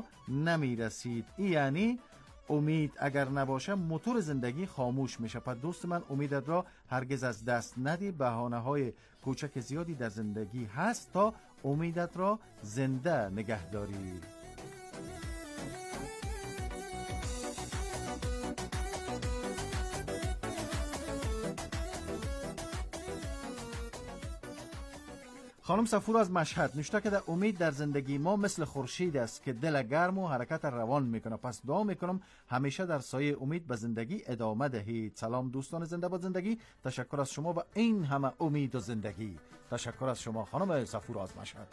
جا نمی رسید. یعنی امید اگر نباشه موتور زندگی خاموش میشه. پس دوست من امیدت را هرگز از دست ندی. بهانه‌های کوچک زیادی در زندگی هست تا امیدت را زنده نگه داری. خانم صفور از مشهد نوشته که در امید در زندگی ما مثل خورشید است که دل گرم و حرکت روان میکنه. پس دعا میکنم همیشه در سایه امید به زندگی ادامه دهید. سلام دوستان زنده باد زندگی، تشکر از شما و این همه امید و زندگی. تشکر از شما خانم صفور از مشهد.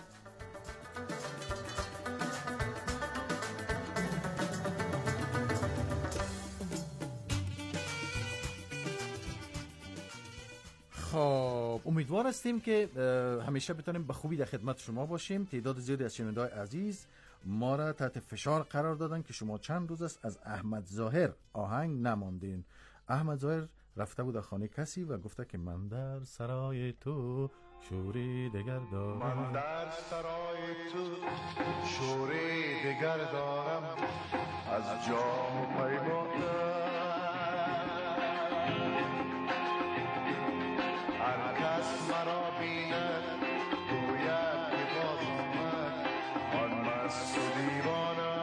خب امیدوار هستیم که همیشه بتونیم به خوبی در خدمت شما باشیم. تعداد زیادی از شنونده‌های عزیز ما را تحت فشار قرار دادن که شما چند روز است از احمد ظاهر آهنگ نماندین. احمد ظاهر رفته بود در خانه کسی و گفته که من در سرای تو شوری دگر دارم، من در سرای تو شوری دگر دارم، از جام و پیمانه هر کس مرا بیند گوید که باز آمد آن مست و دیوانه.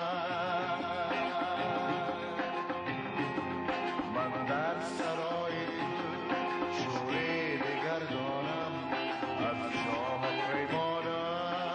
من در سرای تو شوری دگر دارم، از جام و پیمانه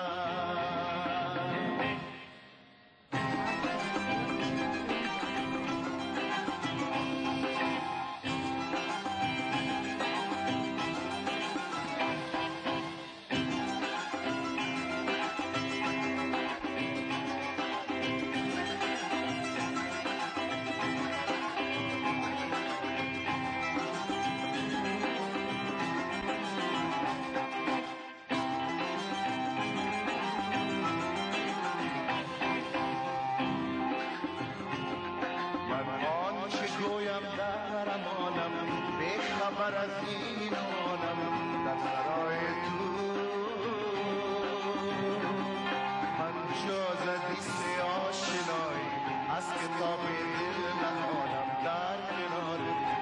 خبر از این آنم در سرای تو. من جز دیست آشنایی از کتاب دل نخوانم در کنار تو.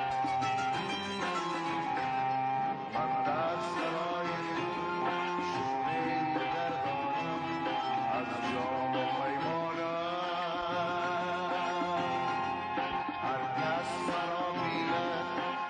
من در سرای تو شوری دگر دارم، از جام و پیمانه هر کس مرا بیند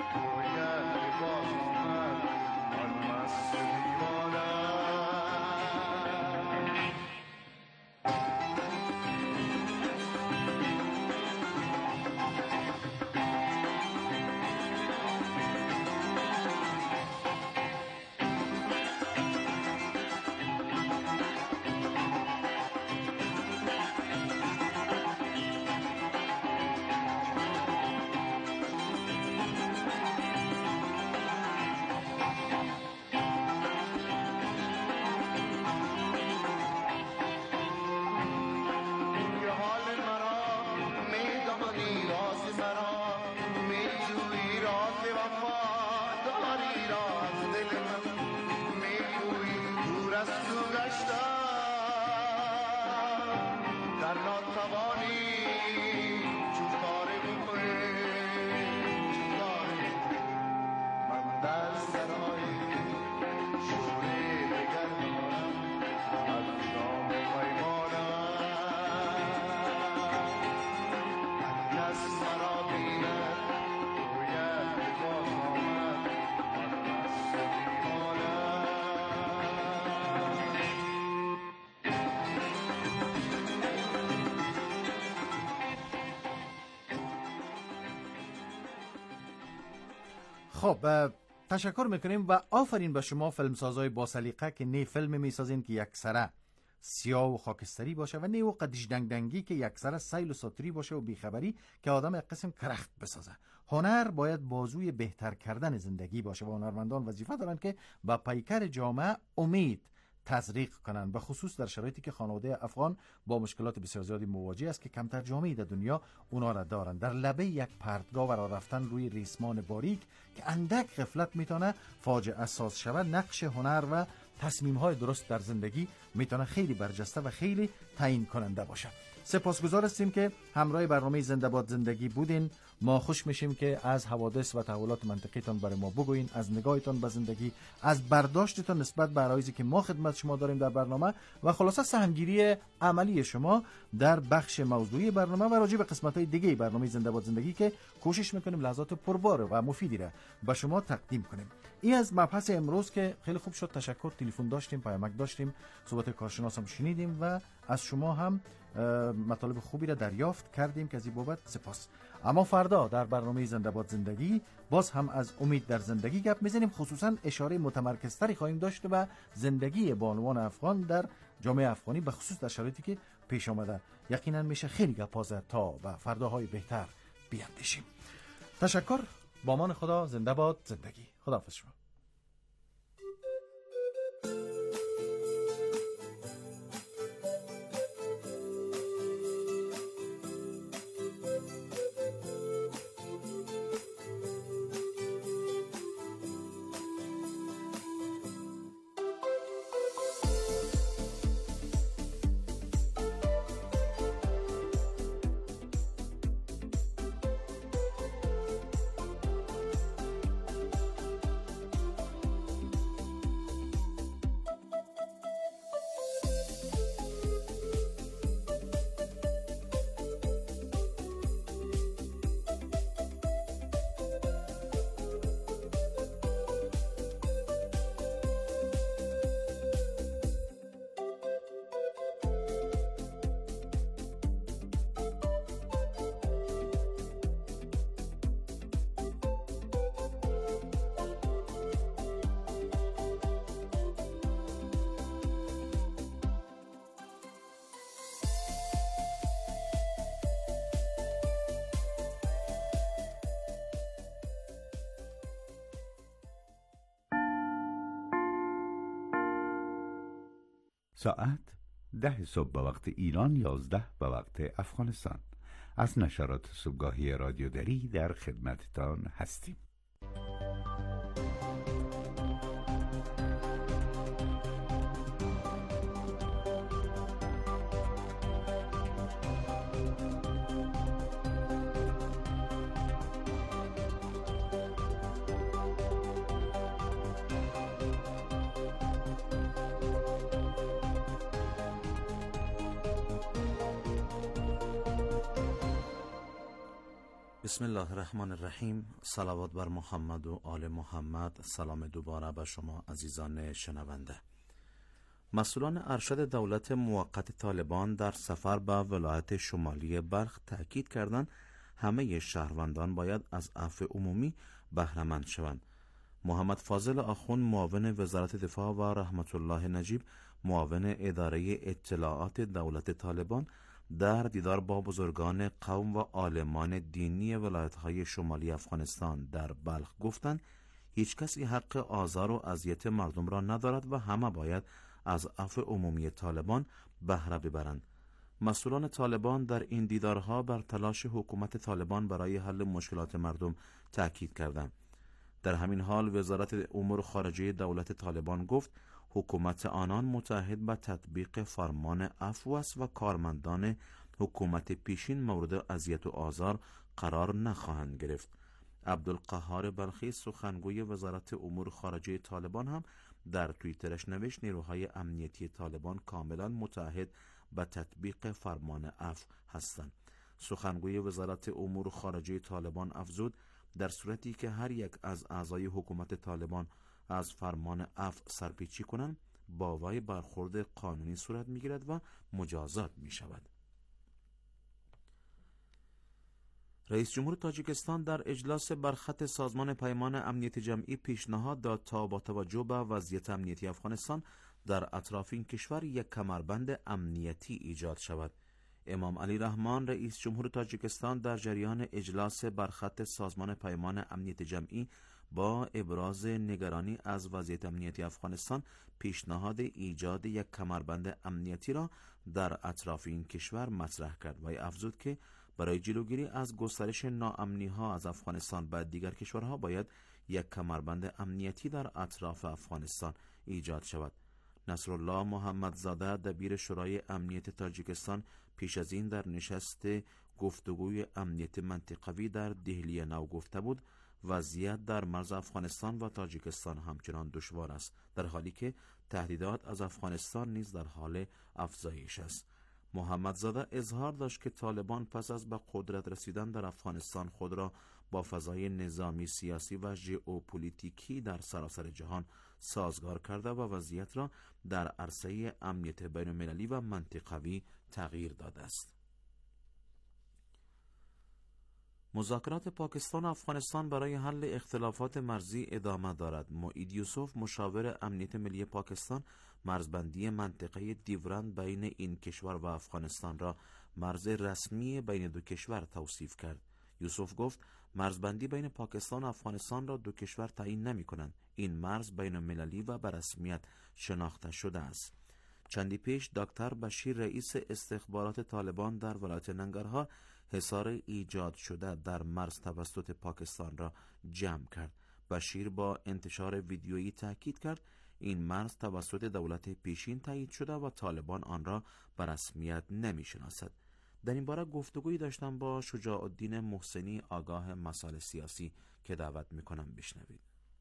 خب تشکر میکنیم و آفرین به شما فیلمسازای با سلیقه که نه فیلم میسازین که یکسره سیاه و خاکستری باشه و نه و قدش دنگدنگی که یکسره سیل و ساتری باشه و بیخبری که آدم یک قسم کرخت بسازه. هنر باید بازوی بهتر کردن زندگی باشه و هنرمندان وظیفه دارن که با پیکر جامعه امید تزریق کنند، به خصوص در شرایطی که خانواده افغان با مشکلات بسیار زیادی مواجه است که کمتر جامعه در دنیا اونا را دارند. در لبه یک پرتگاه و راه رفتن روی ریسمان باریک که اندک غفلت میتونه فاجعه ساز شود، نقش هنر و تصمیم‌های درست در زندگی میتونه خیلی برجسته و خیلی تعیین کننده باشه. سپاسگزار هستیم که همراه برنامه زنده باد زندگی بودین. ما خوش میشیم که از حوادث و تحولات منطقیتان برای ما بگوین، از نگاهتان به زندگی، از برداشتتان نسبت به عرایزی که ما خدمت شما داریم در برنامه و خلاصه سهمگیری عملی شما در بخش موضوعی برنامه و راجع به قسمت‌های دیگه برنامه زنده باد زندگی که کوشش میکنیم لحظات پربار و مفیدی را به شما تقدیم کنیم. این از مبحث امروز که خیلی خوب شد. تشکر. تلفن داشتیم، پیامک داشتیم، صحبت کارشناس هم شنیدیم و از شما هم مطالب خوبی را دریافت کردیم که از این بابت سپاس. اما فردا در برنامه زنده باد زندگی باز هم از امید در زندگی گپ میزنیم. خصوصا اشاره متمرکزتری خواهیم داشت و زندگی بانوان افغان در جامعه افغانی به خصوص در شرایطی که پیش آمده. یقینا میشه خیلی گپازه تا و فرداهای بهتر بیاندیشیم. تشکر. با امان خدا. زنده باد زندگی. خداحافظ شما. ساعت 10 صبح به وقت ایران، 11 به وقت افغانستان. از نشرات صبحگاهی رادیو دری در خدمتتان هستیم. بسم الله الرحمن الرحیم. صلوات بر محمد و آل محمد. سلام دوباره به شما عزیزان شنونده. مسئولان ارشد دولت موقت طالبان در سفر به ولایت شمالی بلخ تأکید کردند همه شهروندان باید از عفو عمومی بهره‌مند شوند. محمد فاضل آخوند معاون وزارت دفاع و رحمت الله نجیب معاون اداره اطلاعات دولت طالبان در دیدار با بزرگان قوم و عالمان دینی ولایت‌های شمالی افغانستان در بلخ گفتند هیچ کسی حق آزار و اذیت مردم را ندارد و همه باید از عفو عمومی طالبان بهره ببرند. مسئولان طالبان در این دیدارها بر تلاش حکومت طالبان برای حل مشکلات مردم تأکید کردند. در همین حال وزارت امور خارجه دولت طالبان گفت حکومت آنان متعهد به تطبیق فرمان عفو است و کارمندان حکومت پیشین مورد اذیت و آزار قرار نخواهند گرفت. عبدالقهار بلخی سخنگوی وزارت امور خارجه طالبان هم در توییترش نوشت نیروهای امنیتی طالبان کاملا متعهد به تطبیق فرمان عفو هستند. سخنگوی وزارت امور خارجه طالبان افزود در صورتی که هر یک از اعضای حکومت طالبان از فرمان عفو سرپیچی کنند با وی برخورد قانونی صورت میگیرد و مجازات می شود. رئیس جمهور تاجیکستان در اجلاس برخط سازمان پیمان امنیت جمعی پیشنهاد داد تا با توجه به وضعیت امنیتی افغانستان در اطراف این کشور یک کمربند امنیتی ایجاد شود. امام علی رحمان رئیس جمهور تاجیکستان در جریان اجلاس برخط سازمان پیمان امنیت جمعی با ابراز نگرانی از وضعیت امنیتی افغانستان پیشنهاد ایجاد یک کمربند امنیتی را در اطراف این کشور مطرح کرد و افزود که برای جلوگیری از گسترش ناامنی‌ها از افغانستان به دیگر کشورها باید یک کمربند امنیتی در اطراف افغانستان ایجاد شود. نصرالله محمدزاده دبیر شورای امنیت تاجیکستان پیش از این در نشست گفتگوی امنیت منطقوی در دهلی نو گفته بود وضعیت در مرز افغانستان و تاجیکستان همچنان دشوار است، در حالی که تهدیدات از افغانستان نیز در حال افزایش است. محمدزاده اظهار داشت که طالبان پس از به قدرت رسیدن در افغانستان خود را با فضای نظامی، سیاسی و ژئوپلیتیکی در سراسر جهان سازگار کرده و وضعیت را در عرصه امنیت بین‌المللی و منطقوی تغییر داده است. مذاکرات پاکستان و افغانستان برای حل اختلافات مرزی ادامه دارد. معید یوسف، مشاور امنیت ملی پاکستان، مرزبندی منطقه دیورند بین این کشور و افغانستان را مرز رسمی بین دو کشور توصیف کرد. یوسف گفت مرزبندی بین پاکستان و افغانستان را دو کشور تعیین نمی کنند. این مرز بین المللی و به رسمیت شناخته شده است. چندی پیش دکتر بشیر، رئیس استخبارات طالبان در ولایت ننگرهار، حصار ایجاد شده در مرز توسط پاکستان را جمع کرد. بشیر با انتشار ویدیویی تاکید کرد این مرز توسط دولت پیشین تایید شده و طالبان آن را به رسمیت نمی‌شناسد. در این باره گفتگویی داشتم با شجاع الدین محسنی، آگاه مسائل سیاسی، که دعوت می‌کنم بشنوید.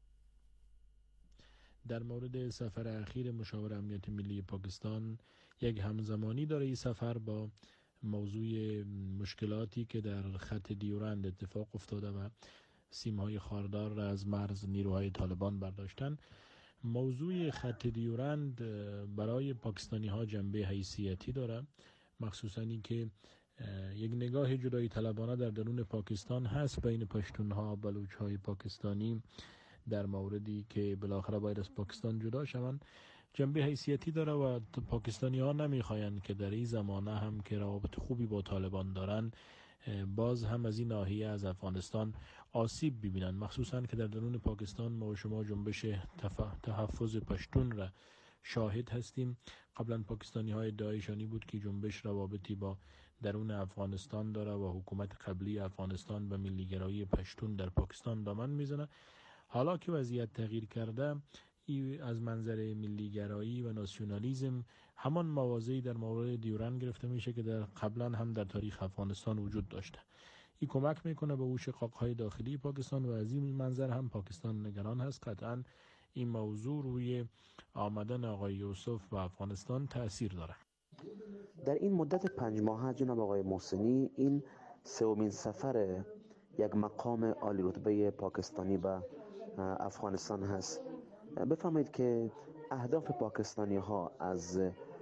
در مورد سفر اخیر مشاور امنیت ملی پاکستان، یک همزمانی داره این سفر با موضوع مشکلاتی که در خط دیورند اتفاق افتاده و سیمهای خاردار را از مرز نیروهای طالبان برداشتن. موضوع خط دیورند برای پاکستانی ها جنبه حیثیتی داره، مخصوصا این که یک نگاه جدایی طلبانه در درون پاکستان هست بین پشتون ها و بلوچ های پاکستانی در موردی که بالاخره باید از پاکستان جدا شوند. جنبه حیثیتی داره و پاکستانی ها نمیخواین که در این زمانه هم که روابط خوبی با طالبان دارن باز هم از این ناحیه از افغانستان آسیب ببینن، مخصوصا که در درون پاکستان ما و شما جنبش تحفظ پشتون را شاهد هستیم. قبلا پاکستانی های ادعایشانی بود که جنبش روابطی با درون افغانستان داره و حکومت قبلی افغانستان به ملیگرایی پشتون در پاکستان دامن میزنه. حالا که وضعیت تغییر کرده، از منظر ملیگرایی و ناسیونالیسم همان موازی در مورد دیورند گرفته میشه که در قبلا هم در تاریخ افغانستان وجود داشته. این کمک میکنه به شقاق‌های داخلی پاکستان و از این منظر هم پاکستان نگران هست. قطعا این موضوع روی آمدن آقای یوسف به افغانستان تأثیر داره. در این مدت 5 ماهه جناب آقای محسنی، این سومین سفر یک مقام عالی رتبه پاکستانی به افغانستان هست. بفرمایید که اهداف پاکستانی ها از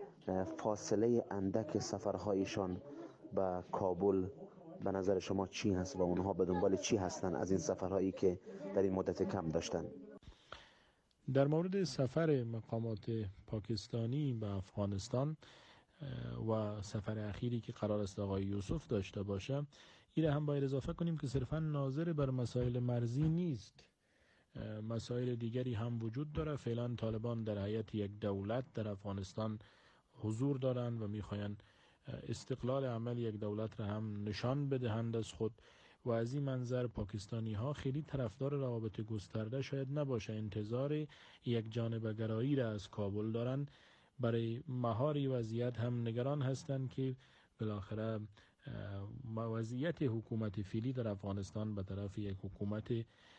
فاصله اندک سفرهایشان به کابل به نظر شما چی هست و اونها به دنبال چی هستند از این سفرهایی که در این مدت کم داشتن؟ در مورد سفر مقامات پاکستانی به افغانستان و سفر اخیری که قرار است آقای یوسف داشته باشه، این هم باید اضافه کنیم که صرفا ناظر بر مسائل مرزی نیست، مسائل دیگری هم وجود داره. فعلا طالبان در هیئت یک دولت در افغانستان حضور دارند و میخواین استقلال عمل یک دولت را هم نشان بدهند از خود و از این منظر پاکستانی ها خیلی طرفدار روابط گسترده شاید نباشه، انتظار یک جانبه‌گرایی را از کابل دارن. برای مهار وضعیت هم نگران هستند که بالاخره وضعیت حکومت فعلی در افغانستان به طرف یک حکومت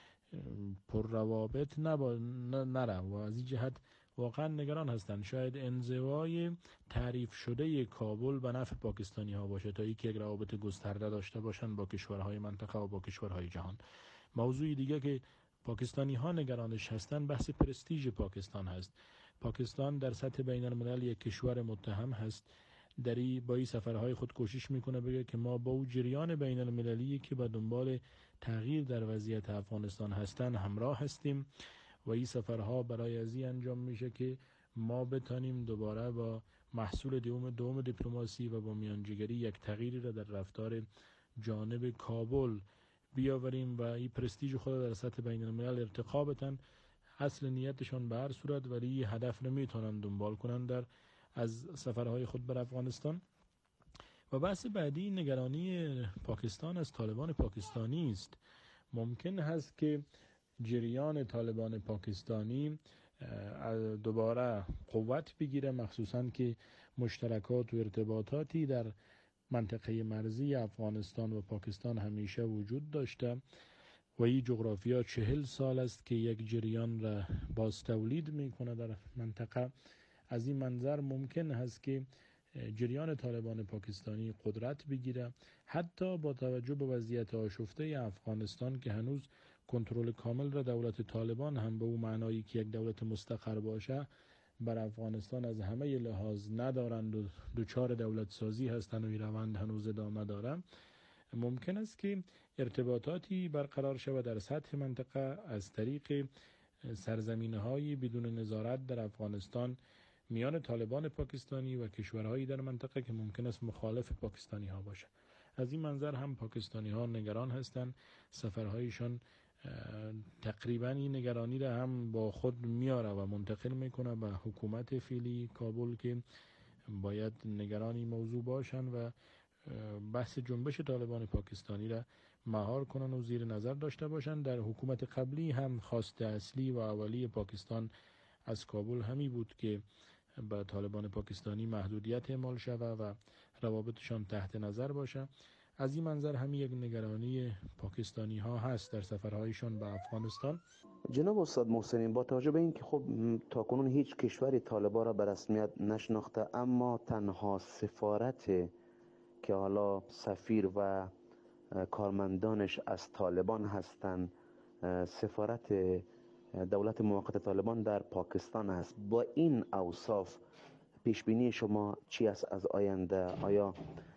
پر روابط نره و از این جهت واقعا نگران هستند. شاید انزوای تعریف شده کابل به نفع پاکستانی ها باشه تا اینکه یک روابط گسترده داشته باشند با کشورهای منطقه و با کشورهای جهان. موضوع دیگه که پاکستانی ها نگرانش هستند بحث پرستیژ پاکستان هست. پاکستان در سطح بین الملل یک کشور متهم هست، با این سفرهای خود کوشش میکنه بگه که ما با او جریان بین المللی که به دنبال تغییر در وضعیت افغانستان هستن همراه هستیم و این سفرها برای ازی انجام میشه که ما بتانیم دوباره با محصول دوم دیپلماسی و با میانجیگری یک تغییری را در رفتار جانب کابل بیاوریم و این پرستیژ خود در سطح بین الملل ارتقا بدن. اصل نیتشان به هر صورت ولی هدف نمیتونن دنبال کنن از سفرهای خود بر افغانستان. و بحث بعدی نگرانی پاکستان از طالبان پاکستانی است. ممکن هست که جریان طالبان پاکستانی دوباره قوت بگیره، مخصوصاً که مشترکات و ارتباطاتی در منطقه مرزی افغانستان و پاکستان همیشه وجود داشته و این جغرافیا 40 سال است که یک جریان را باز تولید میکنه در منطقه. از این منظر ممکن هست که جریان طالبان پاکستانی قدرت بگیره، حتی با توجه به وضعیت آشفته افغانستان که هنوز کنترل کامل را دولت طالبان هم به اون معنایی که یک دولت مستقر باشه بر افغانستان از همه لحاظ ندارند و دوچار دولت سازی هستند و این روند هنوز ادامه داره. ممکن است که ارتباطاتی برقرار شود در سطح منطقه از طریق سرزمین‌های بدون نظارت در افغانستان میان طالبان پاکستانی و کشورهایی در منطقه که ممکن است مخالف پاکستانی ها باشه. از این منظر هم پاکستانی ها نگران هستند. سفرهایشان تقریبا این نگرانی را هم با خود میاره و منتقل میکنه به حکومت فعلی کابل که باید نگران این موضوع باشن و بحث جنبش طالبان پاکستانی را مهار کنن و زیر نظر داشته باشن. در حکومت قبلی هم خواست اصلی و اولی پاکستان از کابل همی بود که به طالبان پاکستانی محدودیت اعمال شود و روابطشان تحت نظر باشه. از این منظر هم یک نگرانی پاکستانی ها هست در سفرهایشان به افغانستان. جناب استاد محسنی، با توجه به اینکه خب تاکنون هیچ کشوری طالبان را به رسمیت نشناخته، اما تنها سفارت که حالا سفیر و کارمندانش از طالبان هستند سفارت دولت موقت طالبان در پاکستان است، با این اوصاف پیش بینی شما چی است از آینده؟ آیا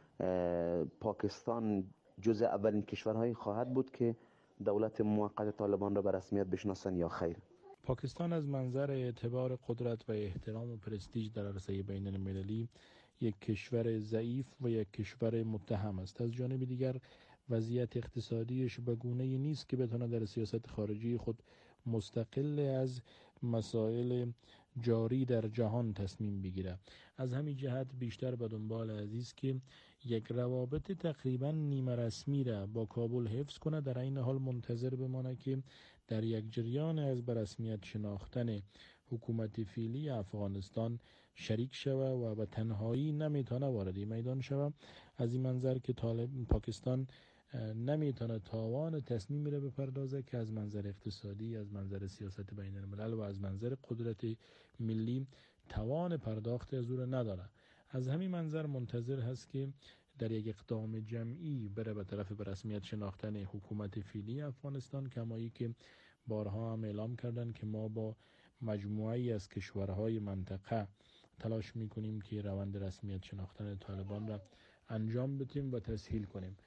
پاکستان جز اولین کشورهایی خواهد بود که دولت موقت طالبان را به رسمیت بشناسند یا خیر؟ پاکستان از منظر اعتبار قدرت و احترام و پرستیژ در عرصه بین المللی یک کشور ضعیف و یک کشور متهم است. از جانب دیگر وضعیت اقتصادیش به گونه‌ای نیست که بتونه در سیاست خارجی خود مستقل از مسائل جاری در جهان تصمیم بگیره. از همین جهت بیشتر به دنبال عزیز که یک روابط تقریبا نیمه رسمی را با کابل حفظ کنه، در این حال منتظر بمانه که در یک جریان از به رسمیت شناختن حکومت فعلی افغانستان شریک شوه و به تنهایی نمیتونه وارد میدان شوه. از این منظر که پاکستان نمیتونه تاوان تصمیمی را بپردازه که از منظر اقتصادی، از منظر سیاست بین الملل و از منظر قدرت ملی توان پرداخت از او را نداره. از همین منظر منتظر هست که در یک اقدام جمعی بره به طرف به رسمیت شناختن حکومت فعلی افغانستان، کمایی که بارها هم اعلام کردن که ما با مجموعه‌ای از کشورهای منطقه تلاش میکنیم که روند رسمیت شناختن طالبان را انجام بدیم و تسهیل کنیم.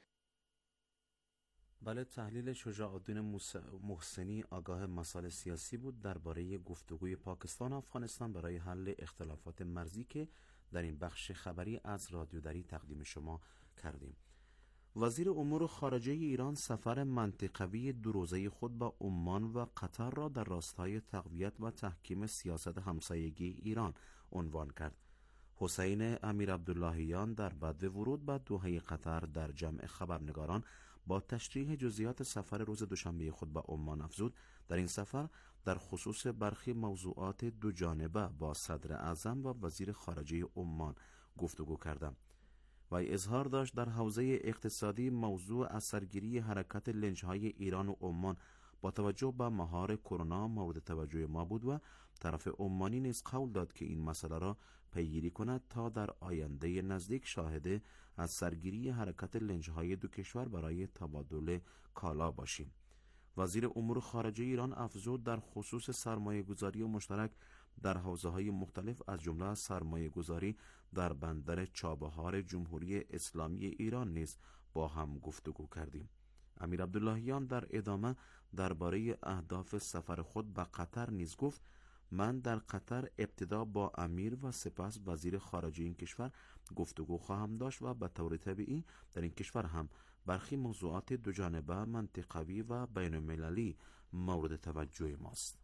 بله، تحلیل شجاع الدین محسنی آگاه مسائل سیاسی بود درباره گفتگوی پاکستان و افغانستان برای حل اختلافات مرزی که در این بخش خبری از رادیو دری تقدیم شما کردیم. وزیر امور خارجه ایران سفر منطقوی دو روزه خود به عمان و قطر را در راستای تقویت و تحکیم سیاست همسایگی ایران عنوان کرد. حسین امیر عبداللهیان در بعد ورود به دوحه قطر در جمع خبرنگاران با تشریح جزئیات سفر روز دوشنبه خود به عمان افزود در این سفر در خصوص برخی موضوعات دو جانبه با صدر اعظم و وزیر خارجه عمان گفتگو کردم. وی اظهار داشت در حوزه اقتصادی موضوع اثرگیری حرکت لنج‌های ایران و عمان با توجه به مهار کرونا مورد توجه ما بود و طرف عمانی نیز قول داد که این مسئله را پیگیری کند تا در آینده نزدیک شاهد از سرگیری حرکت لنج‌های دو کشور برای تبادل کالا باشیم. وزیر امور خارجه ایران افزود در خصوص سرمایه‌گذاری مشترک در حوزه‌های مختلف از جمله سرمایه‌گذاری در بندر چابهار جمهوری اسلامی ایران نیز با هم گفتگو کردیم. امیر عبداللهیان در ادامه درباره اهداف سفر خود به قطر نیز گفت: من در قطر ابتدا با امیر و سپس وزیر خارجه این کشور گفتگو خواهم داشت و به طور طبیعی در این کشور هم برخی موضوعات دو جانبه منطقوی و بین المللی مورد توجه ماست.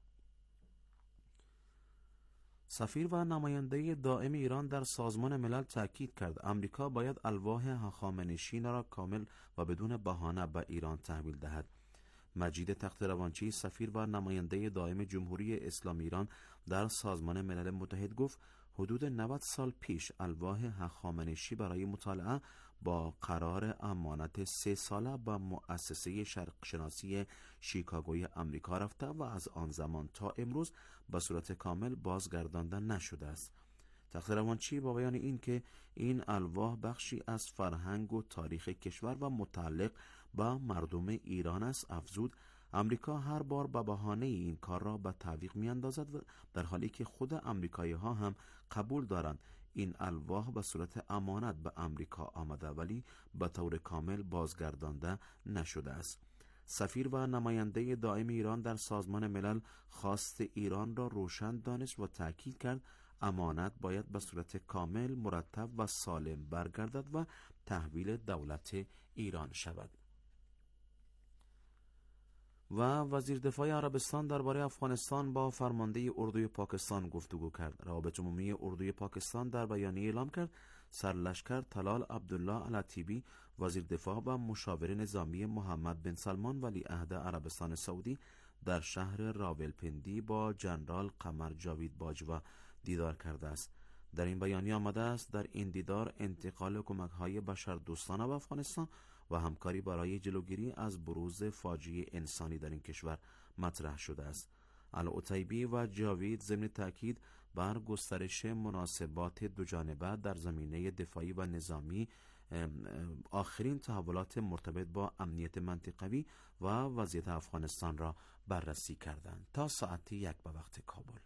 سفیر و نماینده دائم ایران در سازمان ملل تاکید کرد آمریکا باید الواح هخامنشی را کامل و بدون بهانه به ایران تحویل دهد. مجید تخت‌روانچی، سفیر و نماینده دائم جمهوری اسلامی ایران در سازمان ملل متحد گفت حدود 90 سال پیش الواح هخامنشی برای مطالعه با قرار امانت 3 ساله به مؤسسه شرقشناسی شیکاگوی امریکا رفته و از آن زمان تا امروز به صورت کامل بازگردانده نشده است. تخت‌روانچی با بیان این که این الواح بخشی از فرهنگ و تاریخ کشور و متعلق به مردم ایران است افزود امریکا هر بار به بهانه این کار را به تعویق می اندازد، در حالی که خود امریکایی ها هم قبول دارند این الواح به صورت امانت به امریکا آمده ولی به طور کامل بازگردانده نشده است. سفیر و نماینده دائم ایران در سازمان ملل خواست ایران را روشن دانست و تاکید کرد امانت باید به صورت کامل، مرتب و سالم برگردد و تحویل دولت ایران شود. و وزیر دفاع عربستان درباره افغانستان با فرمانده اردوی پاکستان گفتگو کرد. روابط عمومی اردوی پاکستان در بیانیه اعلام کرد سرلشکر طلال عبدالله العتیبی، وزیر دفاع و مشاور نظامی محمد بن سلمان ولیعهد عربستان سعودی در شهر راولپندی با جنرال قمر جاوید باجوا دیدار کرده است. در این بیانیه آمده است در این دیدار انتقال کمک‌های بشردوستانه به افغانستان و همکاری برای جلوگیری از بروز فاجعه انسانی در این کشور مطرح شده است. العتیبی و جاوید ضمن تاکید بر گسترش مناسبات دوجانبه در زمینه دفاعی و نظامی، آخرین تحولات مرتبط با امنیت منطقوی و وضعیت افغانستان را بررسی کردند. تا ساعت 1 به وقت کابل.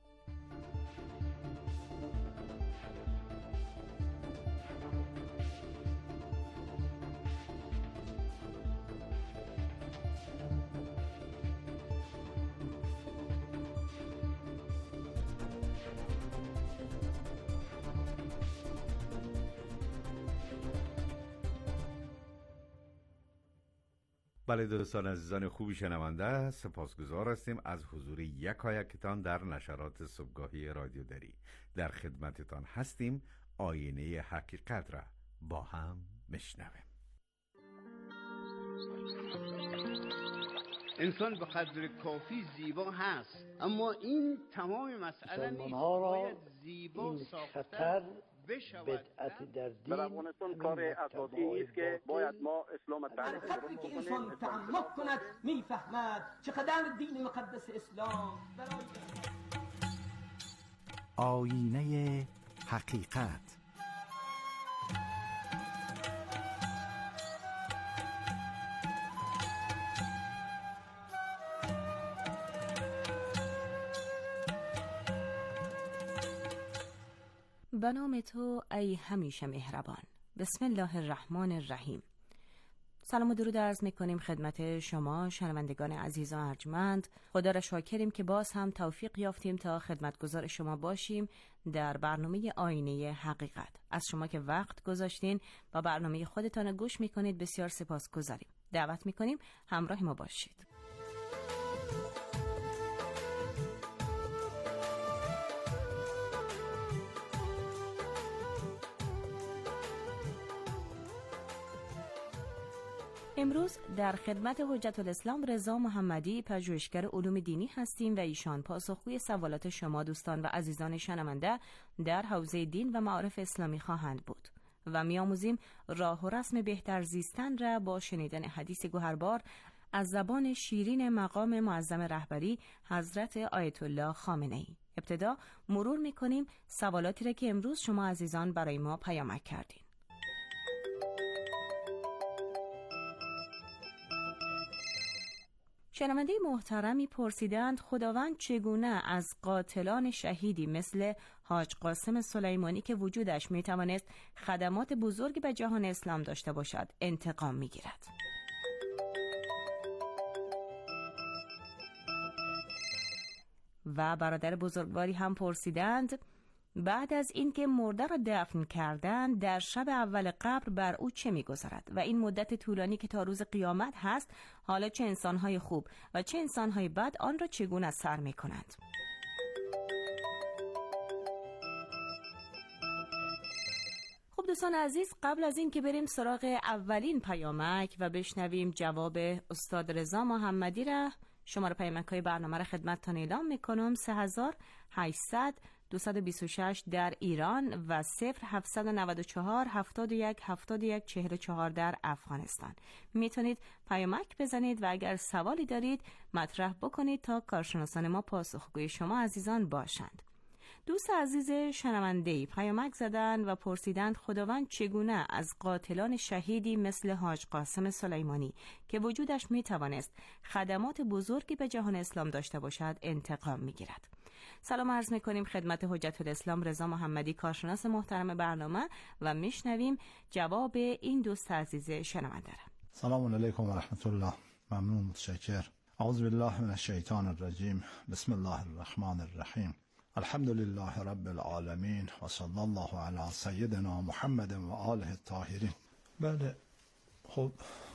بله دوستان عزیزان خوبی شنونده، سپاسگزار هستیم از حضور یکایکتان در نشرات صبحگاهی رادیو دری. در خدمتتان هستیم. آینه حقیقت را با هم میشنویم. انسان به قدر کافی زیبا هست، اما این تمام مسئله نیست. باید زیبا ساختن بدعت در دین در افغانستان کار اساسی است که باید ما اسلام تعریف کنیم. که انسان تعمق کند میفهمد چقدر دین مقدس اسلام برای آینه حقیقت. به نام تو ای همیشه مهربان. بسم الله الرحمن الرحیم. سلام و درود عرض میکنیم خدمت شما شنوندگان عزیز و ارجمند. خدا را شاکریم که باز هم توفیق یافتیم تا خدمتگزار شما باشیم در برنامه آینه حقیقت. از شما که وقت گذاشتین و برنامه خودتان گوش میکنید بسیار سپاسگزاریم. دعوت میکنیم همراه ما باشید. امروز در خدمت حجت الاسلام رضا محمدی، پژوهشگر علوم دینی هستیم و ایشان پاسخگوی سوالات شما دوستان و عزیزان شنونده در حوزه دین و معارف اسلامی خواهند بود و می‌آموزیم راه و رسم بهتر زیستن را با شنیدن حدیث گوهربار از زبان شیرین مقام معظم رهبری حضرت آیت الله خامنه‌ای. ابتدا مرور می‌کنیم سوالاتی را که امروز شما عزیزان برای ما پیامک کردین. شنونده محترمی پرسیدند خداوند چگونه از قاتلان شهیدی مثل حاج قاسم سلیمانی که وجودش میتوانست خدمات بزرگی به جهان اسلام داشته باشد انتقام میگیرد؟ و برادر بزرگواری هم پرسیدند بعد از اینکه مرده را دفن کردند در شب اول قبر بر او چه می‌گذرد و این مدت طولانی که تا روز قیامت هست حالا چه انسان‌های خوب و چه انسان‌های بد آن را چگونه سر می‌کنند؟ خب دوستان عزیز، قبل از این که بریم سراغ اولین پیامک و بشنویم جواب استاد رضا محمدی را، شماره پیامک های برنامه را خدمتتان اعلام میکنم: 3800 226 در ایران و 0794 71 71 44 در افغانستان. میتونید پیامک بزنید و اگر سوالی دارید مطرح بکنید تا کارشناسان ما پاسخگوی شما عزیزان باشند. دوست عزیز شنونده‌ای پیامک زدن و پرسیدند خداوند چگونه از قاتلان شهیدی مثل حاج قاسم سلیمانی که وجودش میتوانست خدمات بزرگی به جهان اسلام داشته باشد انتقام میگیرد. سلام عرض میکنیم خدمت حجت الاسلام رضا محمدی، کارشناس محترم برنامه، و میشنویم جواب این دوست عزیز شنونده را. سلام علیکم و رحمت الله. ممنون، متشکر. اعوذ بالله من الشیطان الرجیم. بسم الله الرحمن الرحیم. الحمد لله رب العالمین و صلی الله علی سیدنا محمد و آله الطاهرین. بله، خب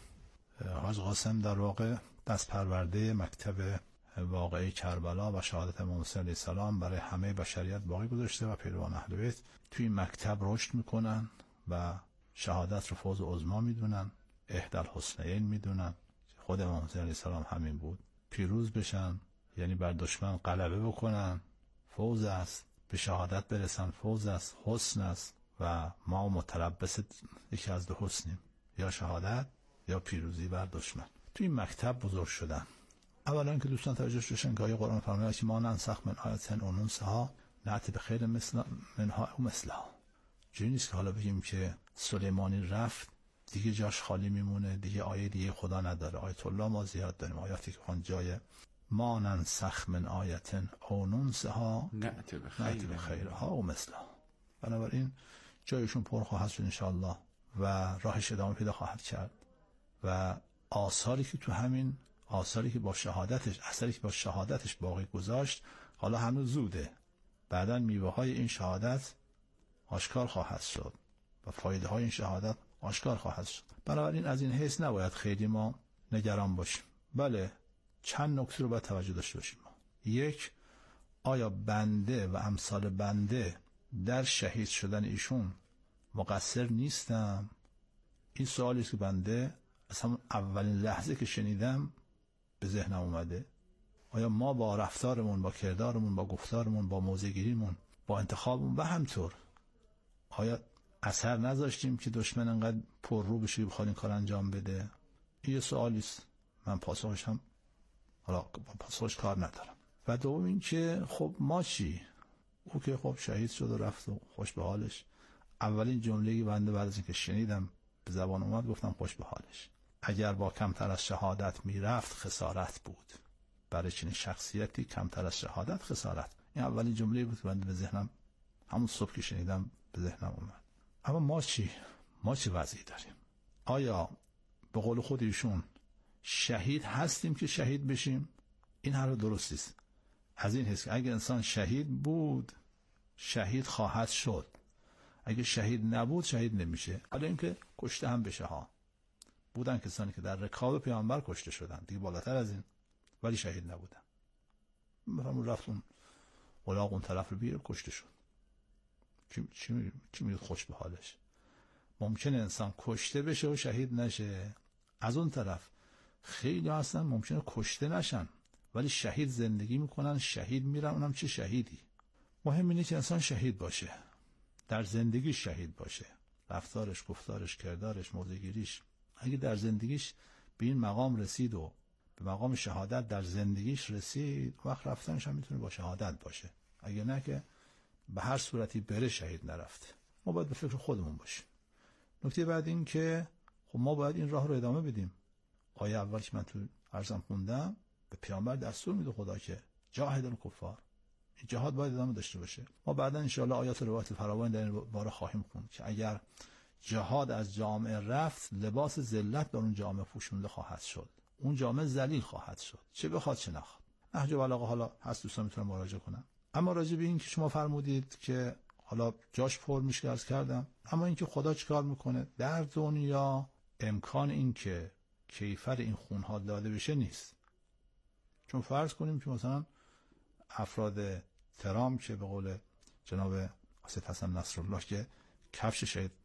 حاج قاسم در واقع دست پرورده مکتب واقعی کربلا و شهادت امام حسین علیه السلام برای همه بشریت باقی گذاشته و پیروان اهل بیت توی مکتب رشد میکنن و شهادت رو فوز عظما میدونن، احدی الحسنیین میدونن. خود امام حسین علیه السلام همین بود، پیروز بشن یعنی بر دشمن غلبه بکنن، فوز است، به شهادت برسن، فوز است، حسن است و ما متلبس یکی از دو حسنیم، یا شهادت یا پیروزی بر دشمن. توی این مکتب بزرگ شدن. اولا که دوستان توجه داشتن که آیه قرآن فرموده که ما ننسخ من آیه او ننسها نأتی بخیر منها او مثلها. جوری نیست که حالا بگیم که سلیمانی رفت دیگه جاش خالی میمونه، دیگه آیه دیگه خدا نداره. آیت الله ما زیاد داریم، آیاتی که اون جای ما ننسخ من آیه او ننسها نأتی بخیرها او مثلها. بنابراین جایشون پر خواهد شد انشاءالله و راهش ادامه پیدا خواهد کرد و آثاری که تو همین آثاری که با شهادتش، اثری که با شهادتش باقی گذاشت، حالا هنوز زوده، بعداً میوه های این شهادت آشکار خواهد شد و فایده های این شهادت آشکار خواهد شد. بنابراین از این حیث نباید خیلی ما نگران باشیم. بله، چند نکته رو باید توجه داشته باشیم. یک، آیا بنده و امثال بنده در شهید شدن ایشون مقصر نیستم؟ این سوالی است که بنده از همون اولین لحظه که شنیدم به ذهنم اومده. آیا ما با رفتارمون، با کردارمون، با گفتارمون، با موضع‌گیریمون، با انتخابمون و همطور آیا اثر نذاشتیم که دشمن انقدر پر رو بشه بخواد این کار انجام بده؟ این سوالی است، من پاسخش هم حالا پاسخش کار ندارم. و دوم این که خب ما چی؟ او که خب شهید شد و رفت و خوش به حالش. اولین جمله‌ای بنده بعد از اینکه شنیدم به زبان اومد گفتم خوش به حالش. اگر با کمتر از شهادت میرفت خسارت بود. برای چنین شخصیتی کمتر از شهادت خسارت. این اولین جمله‌ای بود که بنده به ذهنم همون صبح که شنیدم به ذهنم اومد. اما ما چی؟ ما چه وضعی داریم؟ آیا به قول خود ایشون شهید هستیم که شهید بشیم؟ این حرف درست است. از این حیث که اگه انسان شهید بود شهید خواهد شد، اگه شهید نبود شهید نمیشه. حالا اینکه کشته هم بشه ها، بودن کسانی که در رکاب پیامبر کشته شدن دیگه بالاتر از این، ولی شهید نبودن. مثلا رفت اون الاغ اون طرف رو بیر کشته شد. چی میگه خوش به حالش؟ ممکنه انسان کشته بشه و شهید نشه. از اون طرف خیلی هستن ممکنه کشته نشن ولی شهید زندگی میکنن، شهید میرن. اونم چه شهیدی؟ مهم اینه که انسان شهید باشه، در زندگی شهید باشه، رفتارش، گفتارش، کردارش، موضع‌گیریش اگه در زندگیش به این مقام رسید و به مقام شهادت در زندگیش رسید، وقت رفتنش هم میتونه با شهادت باشه. اگه نه که به هر صورتی بره شهید نرفته. ما باید به فکر خودمون باشیم. نکته بعد این که خب ما باید این راه رو ادامه بدیم. آیه اول که من تو عرضم خوندم به پیامبر دستور میده خدا که جاهد الکفار، این جهاد باید ادامه داشته باشه. ما بعدا ان شاء الله آیات و روایت فراوان در این باره خواهیم خوند که اگر جهاد از جامعه رفت لباس ذلت بر اون جامعه پوشونده خواهد شد، اون جامعه ذلیل خواهد شد، چه بخواد چه نخواد. نهج البلاغه حالا هست، دوستان میتونن مراجعه کنن. اما راجع به این که شما فرمودید که حالا جاش پر میشه عرض کردم، اما این که خدا چیکار میکنه در دنیا، امکان این که کیفر این خونها داده بشه نیست. چون فرض کنیم که مثلا افراد ترام که به قول جناب اسد حسن نصرالله که کفش شهید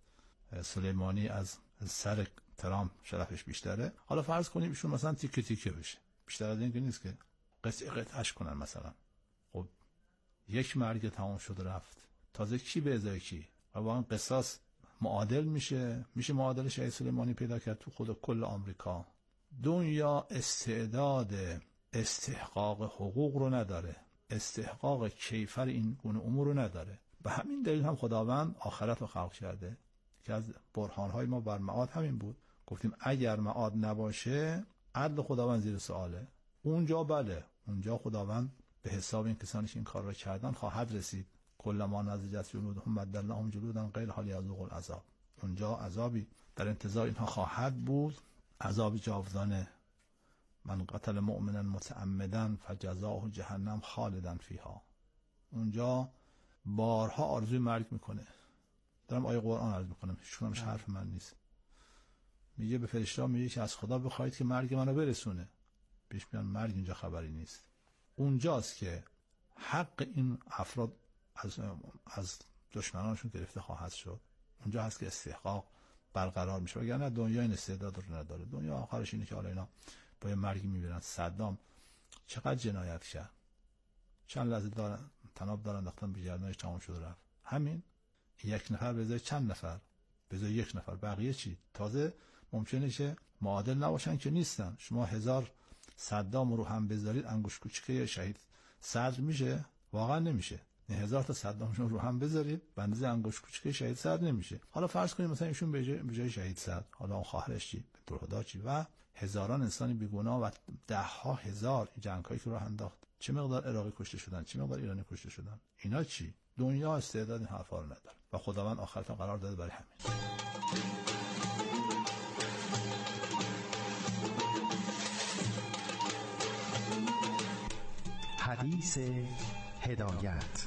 سلیمانی از سر ترامپ شرفش بیشتره. حالا فرض کنیم ایشون مثلا تیکه تیکه بشه، بیشتر از این که نیست که قطعش کنن مثلا. خب یک مرگ تمام شد رفت، تازه کی به ازای کی؟ و واقعا قصاص معادل میشه معادل شهید سلیمانی پیدا کرد تو خود کل آمریکا. دنیا استعداد استحقاق حقوق رو نداره، استحقاق کیفر این گونه امور رو نداره. به همین دلیل هم خداوند آخرت رو خلق کرده که از برهانهای ما بر معاد همین بود. گفتیم اگر معاد نباشه عدل خداوند زیر سواله. اونجا بله، اونجا خداوند به حساب این کسانی که این کار را کردن خواهد رسید. کلما نضجت جلودهم بدلناهم جلودا غیرها لیذوقوا العذاب. اونجا عذابی در انتظار اینها خواهد بود، عذاب جاودانه. من قتل مؤمنا متعمدا فجزاؤه جهنم خالدا فیها. اونجا بارها آرزوی مرگ میکنه. دارم آیه قرآن عرض میکنم، هیچ حرف من نیست. میگه به فرشته‌ها میگه که از خدا بخواید که مرگ منو برسونه. پیش میان مرگ اینجا خبری نیست. اونجاست که حق این افراد از دشمنانشون گرفته خواهد شد. اونجا هست که استحقاق برقرار میشه. وگرنه دنیا این استعداد رو نداره. دنیا آخرش اینه که حالا اینا با مرگی میبرن. صدام چقدر جنایت کرد، چند لحظه دارن تناب دارن انداختن به گردنش، تمام شد رفت. همین یک نفر به ازای چند نفر، به ازای یک نفر بقیه چی؟ تازه ممکنه که معادل نباشن که نیستن. شما 1000 صدام رو هم بذارید انگوش کوچیکه شهید صدر میشه؟ واقعا نمیشه. 1000 تا صدامشون رو هم بذارید به اندازه انگوش کوچیکه شهید صدر نمیشه. حالا فرض کنید مثلا ایشون به جای شهید صدر، حالا اون خواهرش چی، درودا چی، و هزاران انسانی بیگناه و ده ها هزار جنگایی که راه انداخت. چه مقدار عراقی کشته شدن، چه مقدار ایرانی کشته شدن. اینا چی؟ دنیا استعداد این حرفا رو نداره و خداوند آخرت قرار داده برای همین. حدیث هدایت.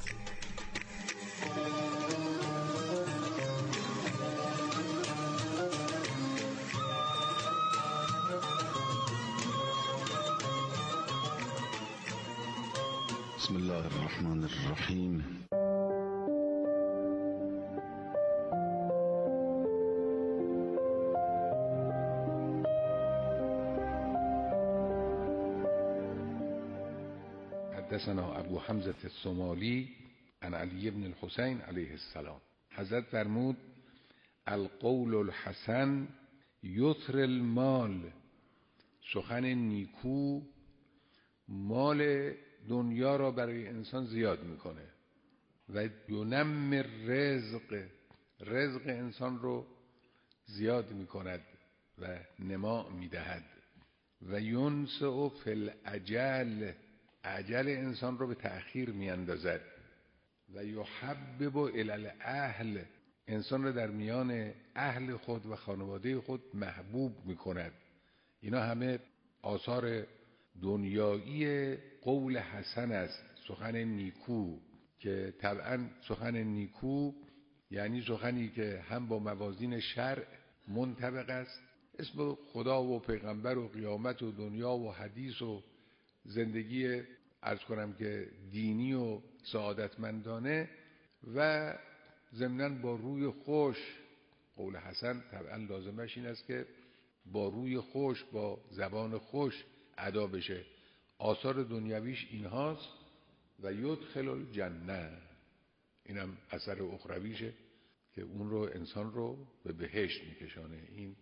بسم الله الرحمن الرحیم. حدثنا ابو حمزة الصومالی عن علی بن الحسین علیه السلام. حضرت فرمود القول الحسن یثر المال. سخن نیکو مال دنیا را برای انسان زیاد میکنه و ینمر رزق انسان رو زیاد میکند و نما میدهد و ینسع فی الاجل، اجل انسان رو به تأخیر میاندازد و یحبب الی الاهل، انسان رو در میان اهل خود و خانواده خود محبوب میکند. اینا همه آثار دنیایی قول حسن است، سخن نیکو، که طبعا سخن نیکو یعنی سخنی که هم با موازین شرع منطبق است، اسم خدا و پیغمبر و قیامت و دنیا و حدیث و زندگی عرض کنم که دینی و سعادتمندانه و ضمناً با روی خوش. قول حسن طبعا لازمش این است که با روی خوش، با زبان خوش ادا بشه. آثار دنیویش این هاست و یدخل الجنه، اینم اثر اخرویشه که اون رو انسان رو به بهشت میکشانه. این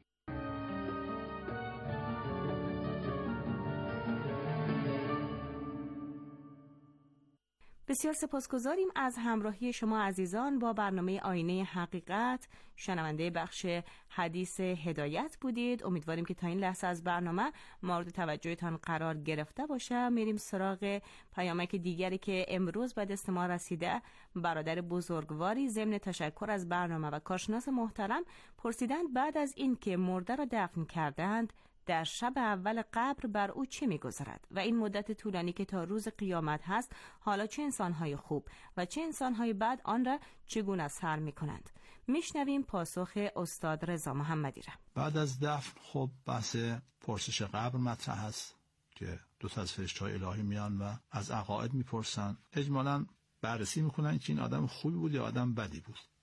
بسیار سپاسگزاریم از همراهی شما عزیزان با برنامه آینه حقیقت. شنونده بخش حدیث هدایت بودید. امیدواریم که تا این لحظه از برنامه مورد توجهتان قرار گرفته باشه. میریم سراغ پیامک دیگری که امروز به دست ما رسیده. برادر بزرگواری ضمن تشکر از برنامه و کارشناس محترم پرسیدند بعد از این که مرده را دفن کردند در شب اول قبر بر او چه می‌گذرد و این مدت طولانی که تا روز قیامت هست حالا چه انسان‌های خوب و چه انسان‌های بد آن را چگونه سر می‌کنند. میشنویم پاسخ استاد رضا محمدی را. بعد از دفن خب بحث پرسش قبر مطرح است که دو تا از فرشته‌های الهی میان و از عقاید میپرسن. اجمالاً بررسی میکنن که این آدم خوبی بود یا آدم بدی بود.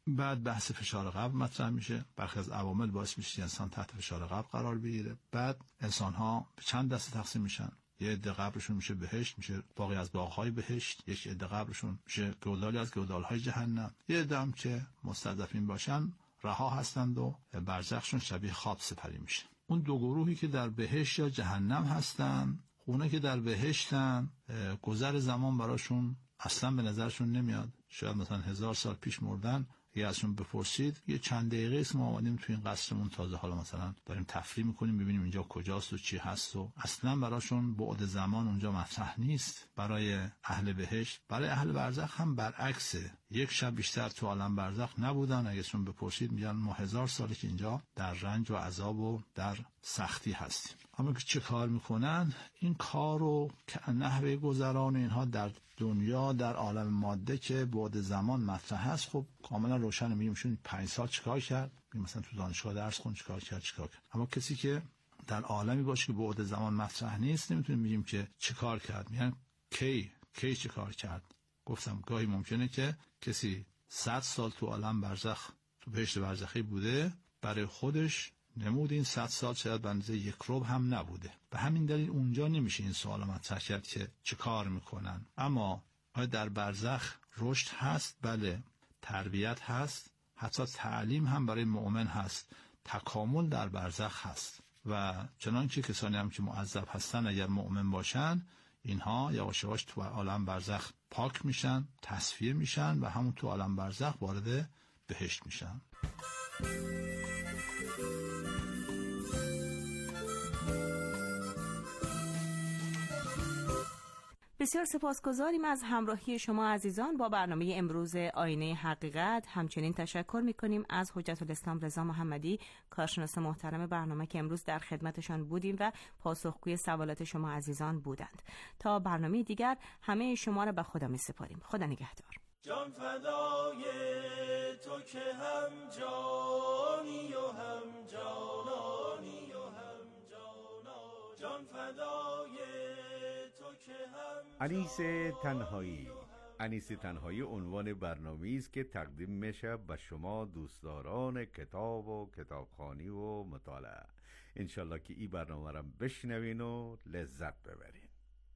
بعد بحث فشار قبر مطرح میشه. برخی از عوامل باعث میشه انسان تحت فشار قبر قرار بگیره. بعد انسان ها به چند دسته تقسیم میشن. یه عده قبرشون میشه بهشت، میشه باقی از باغ‌های بهشت. یک عده قبرشون میشه گودالی از گودال‌های جهنم. یه عده هم که مستضعفین باشن رها هستند و برزخشون شبیه خواب سپری میشه. اون دو گروهی که در بهشت یا جهنم هستن، اونایی که در بهشتن گذر زمان براشون اصلا به نظرشون نمیاد. شاید مثلا 1000 سال پیش مردن، اگه ازشون بپرسید یه چند دقیقه است ما اومدیم تو این قصرمون، تازه حالا مثلا داریم تفریح میکنیم ببینیم اینجا کجاست و چی هست و اصلا براشون بعد زمان اونجا مطرح نیست. برای اهل بهشت، برای اهل برزخ هم برعکسه. یک شب بیشتر تو عالم برزخ نبودن. اگه ازشون بپرسید میگن ما 1000 ساله که اینجا در رنج و عذاب و در سختی هستیم. اما که چه کار میکنن؟ این کارو که نحوه گذران اینها در دنیا در عالم ماده که بعد زمان مطرح هست، خب کاملا روشن. میگیم 5 سال چیکار کرد، مثلا تو دانشگاه درس خون چیکار کرد. اما کسی که در عالمی باشه که بعد زمان مطرح نیست، نمیتونیم بگیم که چیکار کرد. میگن کی چیکار کرد. گفتم گاهی ممکنه که کسی 100 سال تو عالم برزخ، تو بهشت برزخی بوده، برای خودش نمود این 100 سال شاید به اندازه 1 ربع هم نبوده. به همین دلیل اونجا نمیشه این سوال مطرح کرد که چه کار میکنن. اما آیا در برزخ رشد هست؟ بله. تربیت هست، حتی تعلیم هم برای مؤمن هست. تکامل در برزخ هست و چنانچه کسانی هم که معذب هستن اگر مؤمن باشن، اینها یواش یواش تو عالم برزخ پاک میشن، تصفیه میشن و همون تو عالم برزخ وارد بهشت میشن. بسیار سپاسگزاریم از همراهی شما عزیزان با برنامه امروز آینه حقیقت. همچنین تشکر میکنیم از حجت الاسلام رضا محمدی، کارشناس محترم برنامه که امروز در خدمتشان بودیم و پاسخگوی سوالات شما عزیزان بودند. تا برنامه دیگر همه شما را به خدا میسپاریم. خدا نگهدار. جان فدای تو که هم جانی و هم جانانی و هم جانا، جان فدای انیس تنهایی عنوان برنامه‌ای است که تقدیم میشه به شما دوستداران کتاب و کتابخوانی و مطالعه. انشالله که این برنامه را بشنوین و لذت ببرین.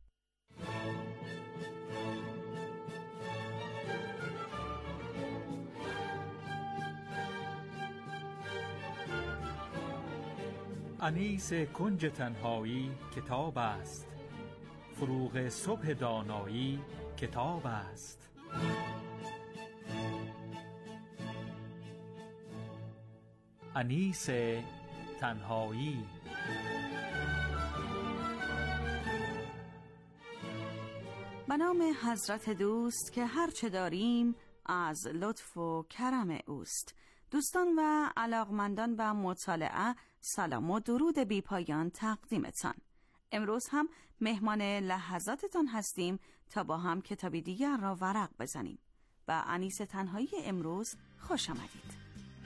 انیس کنج تنهایی کتاب است، فروغ صبح دانایی کتاب است. انیس تنهایی. به نام حضرت دوست که هرچه داریم از لطف و کرم اوست. دوستان و علاقمندان به مطالعه، سلام و درود بی پایان تقدیمتان. امروز هم مهمان لحظاتتان هستیم تا با هم کتابی دیگر را ورق بزنیم. به انیس تنهایی امروز خوش آمدید.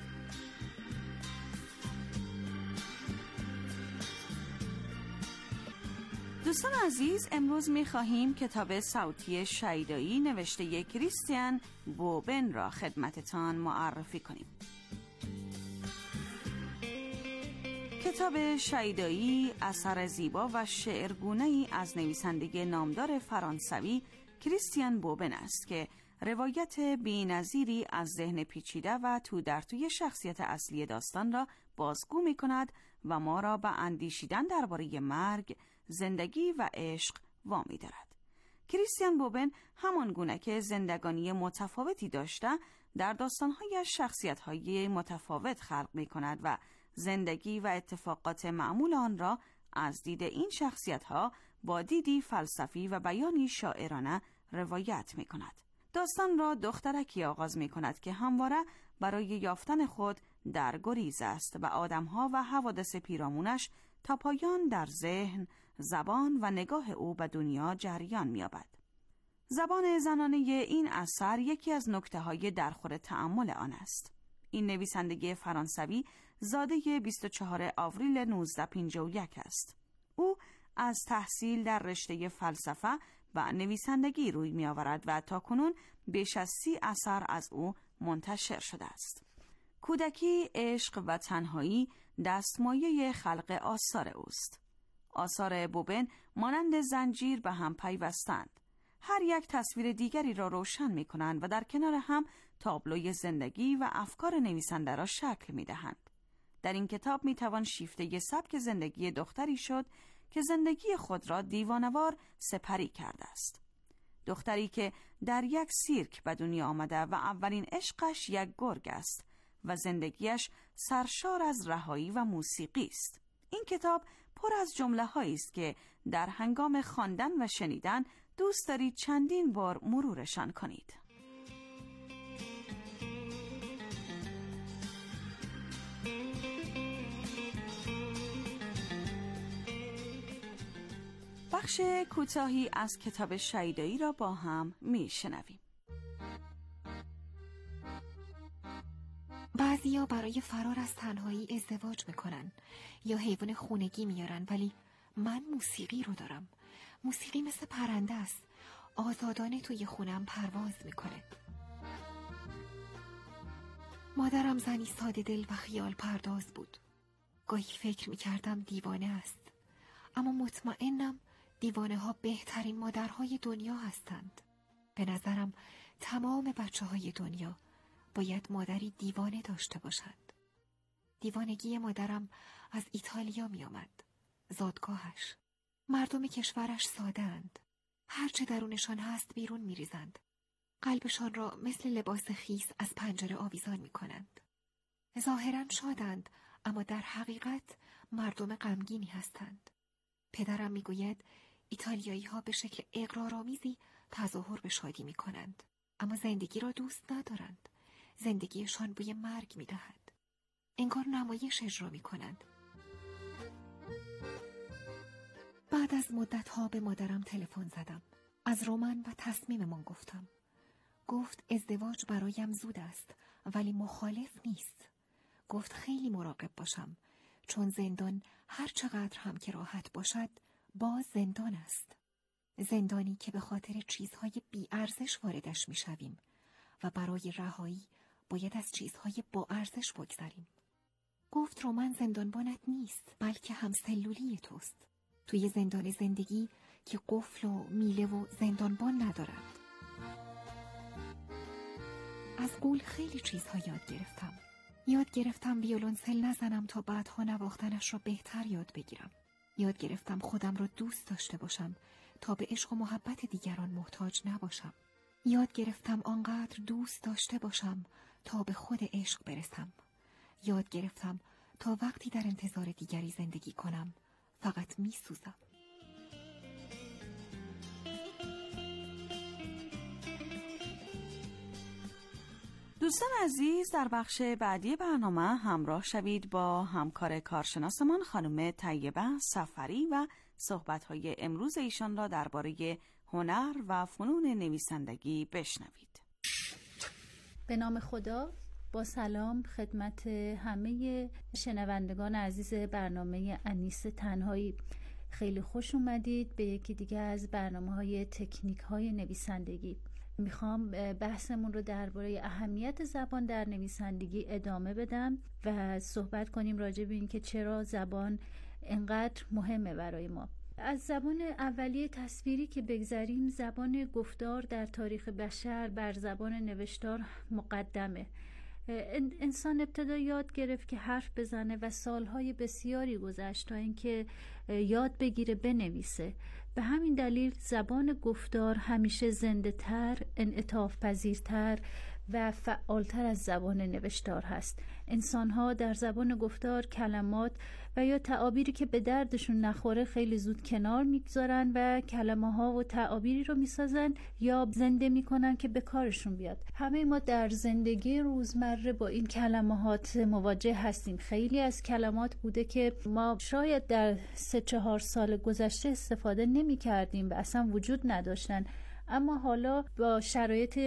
دوستان عزیز، امروز می‌خواهیم کتاب صوتی شیدایی نوشته کریستیان بوبن را خدمتتان معرفی کنیم. کتاب شیدایی اثر زیبا و شعرگونه‌ای از نویسنده نامدار فرانسوی کریستیان بوبن است که روایت بی‌نظیری از ذهن پیچیده و تو در توی شخصیت اصلی داستان را بازگو می‌کند و ما را به اندیشیدن درباره مرگ، زندگی و عشق وامی دارد. کریستیان بوبن همان گونه که زندگانی متفاوتی داشته، در داستان‌های شخصیت‌های متفاوت خلق می‌کند و زندگی و اتفاقات معمول آن را از دید این شخصیت‌ها با دیدی فلسفی و بیانی شاعرانه روایت می‌کند. داستان را دخترکی آغاز می‌کند که همواره برای یافتن خود در گریز است و آدم‌ها و حوادث پیرامونش تا پایان در ذهن، زبان و نگاه او به دنیا جریان می‌یابد. زبان زنانه این اثر یکی از نکته‌های درخور تأمل آن است. این نویسنده فرانسوی زاده 24 آوریل 1951 است. او از تحصیل در رشته فلسفه و نویسندگی روی می آورد و تاکنون بیش از 30 اثر از او منتشر شده است. کودکی، عشق و تنهایی دستمایه خلق آثار اوست. آثار بوبن مانند زنجیر به هم پیوستند. هر یک تصویر دیگری را روشن می کنند و در کنار هم تابلوی زندگی و افکار نویسنده را شکل می دهند. در این کتاب می توان شیفته سبک زندگی دختری شد که زندگی خود را دیوانوار سپری کرده است. دختری که در یک سیرک به دنیا آمده و اولین عشقش یک گرگ است و زندگیش سرشار از رهایی و موسیقی است. این کتاب پر از جمله‌هایی است که در هنگام خواندن و شنیدن دوست دارید چندین بار مرورشان کنید. بخش کوتاهی از کتاب شیدایی را با هم میشنویم. بعضیا برای فرار از تنهایی ازدواج میکنن یا حیوان خونگی میارن، ولی من موسیقی رو دارم. موسیقی مثل پرنده است، آزادانه توی خونم پرواز میکنه. مادرم زنی ساده دل و خیال پرداز بود. گاهی فکر میکردم دیوانه است، اما مطمئنم دیوانه ها بهترین مادرهای دنیا هستند. به نظرم تمام بچه های دنیا باید مادری دیوانه داشته باشند. دیوانگی مادرم از ایتالیا می آمد. زادگاهش. مردم کشورش ساده اند. هرچه درونشان هست بیرون می ریزند. قلبشان را مثل لباس خیس از پنجره آویزان می کنند. ظاهراً شادند، اما در حقیقت مردم غمگینی هستند. پدرم می گوید ایتالیایی ها به شکل اقرارآمیزی تظاهر به شادی می کنند، اما زندگی را دوست ندارند. زندگیشان بوی مرگ می دهد. انگار نمایش اجرا می کنند. بعد از مدتها به مادرم تلفن زدم. از رومن و تصمیممان گفتم. گفت ازدواج برایم زود است، ولی مخالف نیست. گفت خیلی مراقب باشم، چون زندان هر چقدر هم که راحت باشد باز زندان است. زندانی که به خاطر چیزهای بی ارزش واردش می شویم و برای رهایی باید از چیزهای با ارزش بگذریم. گفت رومن زندانبانت نیست، بلکه همسلولی توست. توی زندان زندگی که قفل و میله و زندانبان ندارد. از قول خیلی چیزها یاد گرفتم. یاد گرفتم ویولنسل نزنم تا بعدها نواختنش را بهتر یاد بگیرم. یاد گرفتم خودم را دوست داشته باشم تا به عشق و محبت دیگران محتاج نباشم. یاد گرفتم آنقدر دوست داشته باشم تا به خود عشق برسم. یاد گرفتم تا وقتی در انتظار دیگری زندگی کنم فقط می سوزم. دوستان عزیز، در بخش بعدی برنامه همراه شوید با همکار کارشناسمان خانم طیبه سفری و صحبت‌های امروز ایشان را درباره هنر و فنون نویسندگی بشنوید. به نام خدا، با سلام خدمت همه شنوندگان عزیز برنامه انیس تنهایی. خیلی خوش اومدید به یکی دیگه از برنامه‌های تکنیک‌های نویسندگی. میخوام بحثمون رو درباره اهمیت زبان در نویسندگی ادامه بدم و صحبت کنیم راجع به این که چرا زبان انقدر مهمه برای ما. از زبان اولیه تصویری که بگذریم، زبان گفتار در تاریخ بشر بر زبان نوشتار مقدمه. انسان ابتدا یاد گرفت که حرف بزنه و سالهای بسیاری گذشت تا اینکه یاد بگیره بنویسه. به همین دلیل زبان گفتار همیشه زنده تر، انعطاف پذیرتر و فعالتر از زبان نوشتار هست. انسان‌ها در زبان گفتار کلمات و یا تعابیری که به دردشون نخوره خیلی زود کنار میگذارن و کلمه‌ها و تعابیری رو میسازن یا زنده میکنن که به کارشون بیاد. همه ما در زندگی روزمره با این کلمات مواجه هستیم. خیلی از کلمات بوده که ما شاید در 3-4 سال گذشته استفاده نمی‌کردیم و اصلا وجود نداشتن، اما حالا با شرایط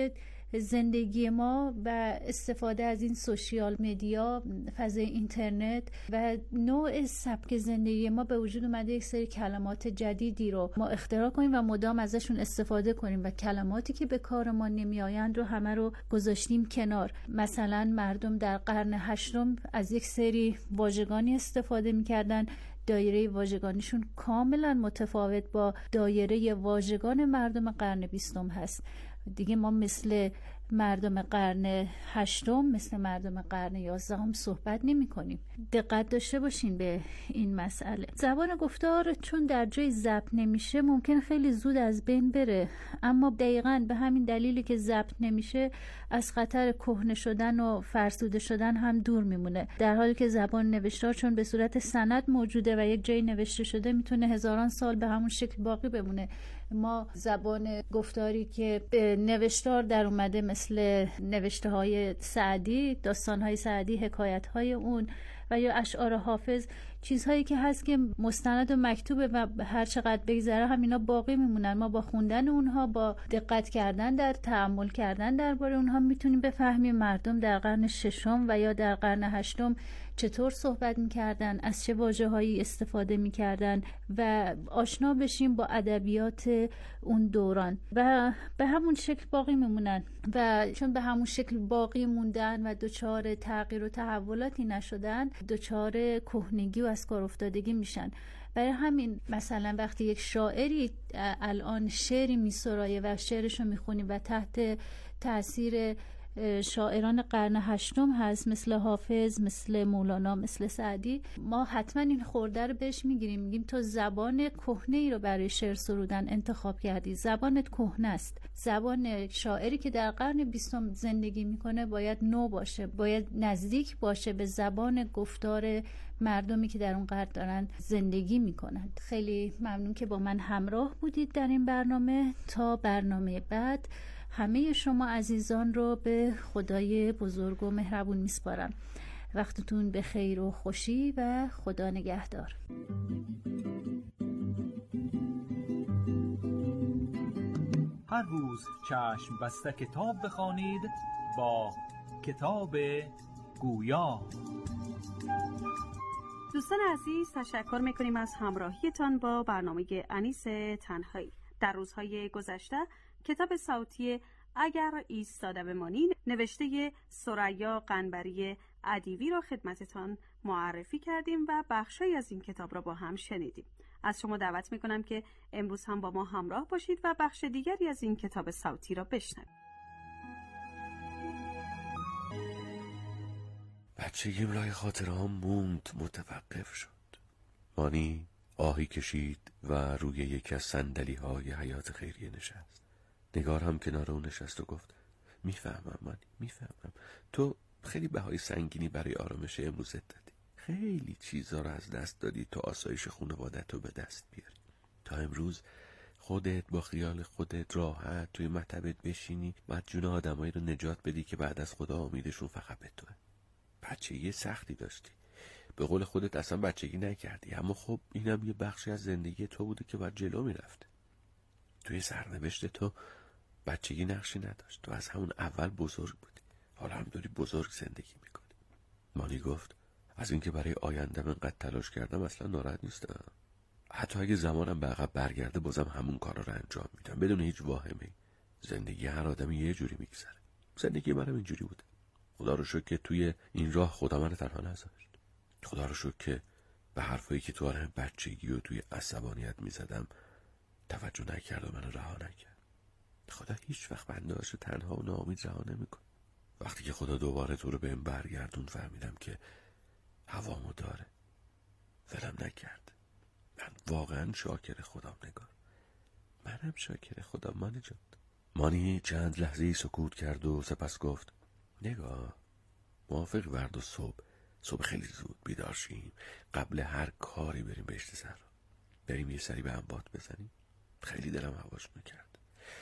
زندگی ما و استفاده از این سوشیال مدیا، فضای اینترنت و نوع سبک زندگی ما به وجود اومده یک سری کلمات جدیدی رو ما اختراع کنیم و مدام ازشون استفاده کنیم و کلماتی که به کار ما نمیآیند رو همه رو گذاشتیم کنار. مثلا مردم در قرن هشتم از یک سری واژگانی استفاده میکردن، دایره واژگانیشون کاملا متفاوت با دایره واژگان مردم قرن 20 هست. دیگه ما مثل مردم قرن هشتم، مثل مردم قرن 11 صحبت نمی کنیم. دقت داشته باشین به این مسئله. زبان گفتار چون در جای ضبط نمیشه ممکن خیلی زود از بین بره، اما دقیقاً به همین دلیلی که ضبط نمیشه از خطر کهنه شدن و فرسوده شدن هم دور میمونه، در حالی که زبان نوشتار چون به صورت سند موجوده و یک جایی نوشته شده میتونه هزاران سال به همون شکل باقی بمونه. ما زبان گفتاری که به نوشتار در اومده مثل نوشته های سعدی، داستان های سعدی، حکایت های اون و یا اشعار حافظ، چیزهایی که هست که مستند و مکتوبه و هر چقدر بگذره هم اینا باقی میمونن. ما با خوندن اونها، با دقت کردن در تأمل کردن درباره اونها میتونیم بفهمیم مردم در قرن ششم و یا در قرن هشتم چطور صحبت میکردن، از چه واژه‌هایی استفاده میکردن و آشنا بشیم با ادبیات اون دوران و به همون شکل باقی میمونن. و چون به همون شکل باقی موندن و دچار تغییر و تحولاتی نشدن، دچار کهنگی و از کار افتادگی میشن. برای همین مثلا وقتی یک شاعری الان شعری میسرایه و شعرشو میخونیم و تحت تأثیر شاعران قرن هشتم هست، مثل حافظ، مثل مولانا، مثل سعدی، ما حتما این خورده رو بهش میگیریم، میگیم تو زبان کهنه ای رو برای شعر سرودن انتخاب کردی، زبانت کهنه است. زبان شاعری که در قرن 20 زندگی میکنه باید نو باشه، باید نزدیک باشه به زبان گفتار مردمی که در اون قرن دارن زندگی میکنن. خیلی ممنون که با من همراه بودید در این برنامه. تا برنامه بعد همه شما عزیزان رو به خدای بزرگ و مهربون میسپارم. وقتتون به خیر و خوشی و خدا نگهدار. هر روز چشم بسته کتاب بخوانید با کتاب گویا. دوستان عزیز، تشکر میکنیم از همراهیتان با برنامه انیس تنهایی. در روزهای گذشته کتاب صوتی اگر ایستاده بمانی نوشته ثریا قنبری ادیبی را خدمتتان معرفی کردیم و بخشی از این کتاب را با هم شنیدیم. از شما دعوت میکنم که امروز هم با ما همراه باشید و بخش دیگری از این کتاب صوتی را بشنوید. بچگیم لای خاطرهام موند، متوقف شد. مانی آهی کشید و روی یکی از صندلی‌های حیات خیریه نشست. نگار هم کنار اون نشست و گفت میفهمم مانی، میفهمم. تو خیلی بهای سنگینی برای آرامش امروزت دادی. خیلی چیزا رو از دست دادی تو آسایش خانوادت رو به دست بیاری. تا امروز خودت با خیال خودت راحت توی مطبت بشینی و جون آدمایی رو نجات بدی که بعد از خدا امیدشون فقط به توه. بچگی سختی داشتی، به قول خودت اصلا بچگی نکردی، اما خب اینم یه بخشی از زندگی تو بوده که باید جلو میرفته. توی سرنوشت تو بچگی نقشی نداشت، تو از همون اول بزرگ بودی، حالا هم داری بزرگ زندگی میکنی. مانی گفت از اینکه برای آیندم انقدر تلاش کردم اصلا ناراحت نیستم. حتی اگه زمانم به عقب برگرده بازم همون کارا رو انجام میدم بدون هیچ واهمه‌ای. زندگی هر آدمی یه جوری میگذره. زندگی منم اینجوری بوده. خدا رو شکر که توی این راه خدا من تنها نذاشت. خدا رو شکر که به حرفایی که تو عالم بچگی و توی عصبانیت میزدم توجه نکرد و منو رها نکرد. خدا هیچ وقت بنده‌اش تنها و ناامید رها نمیکنه. وقتی که خدا دوباره تو رو بهم برگردون فهمیدم که هوامو داره. ولم نکرد. من واقعا شاکر خدام نگار. منم شاکر خدا مانی جان. مانی چند لحظه سکوت کرد و سپس گفت نگاه، موافق ورد و صبح خیلی زود بیدار شیم، قبل هر کاری بریم بهشت صحرا، بریم یه سری به انبات بزنیم. خیلی دلم هواش میکرد.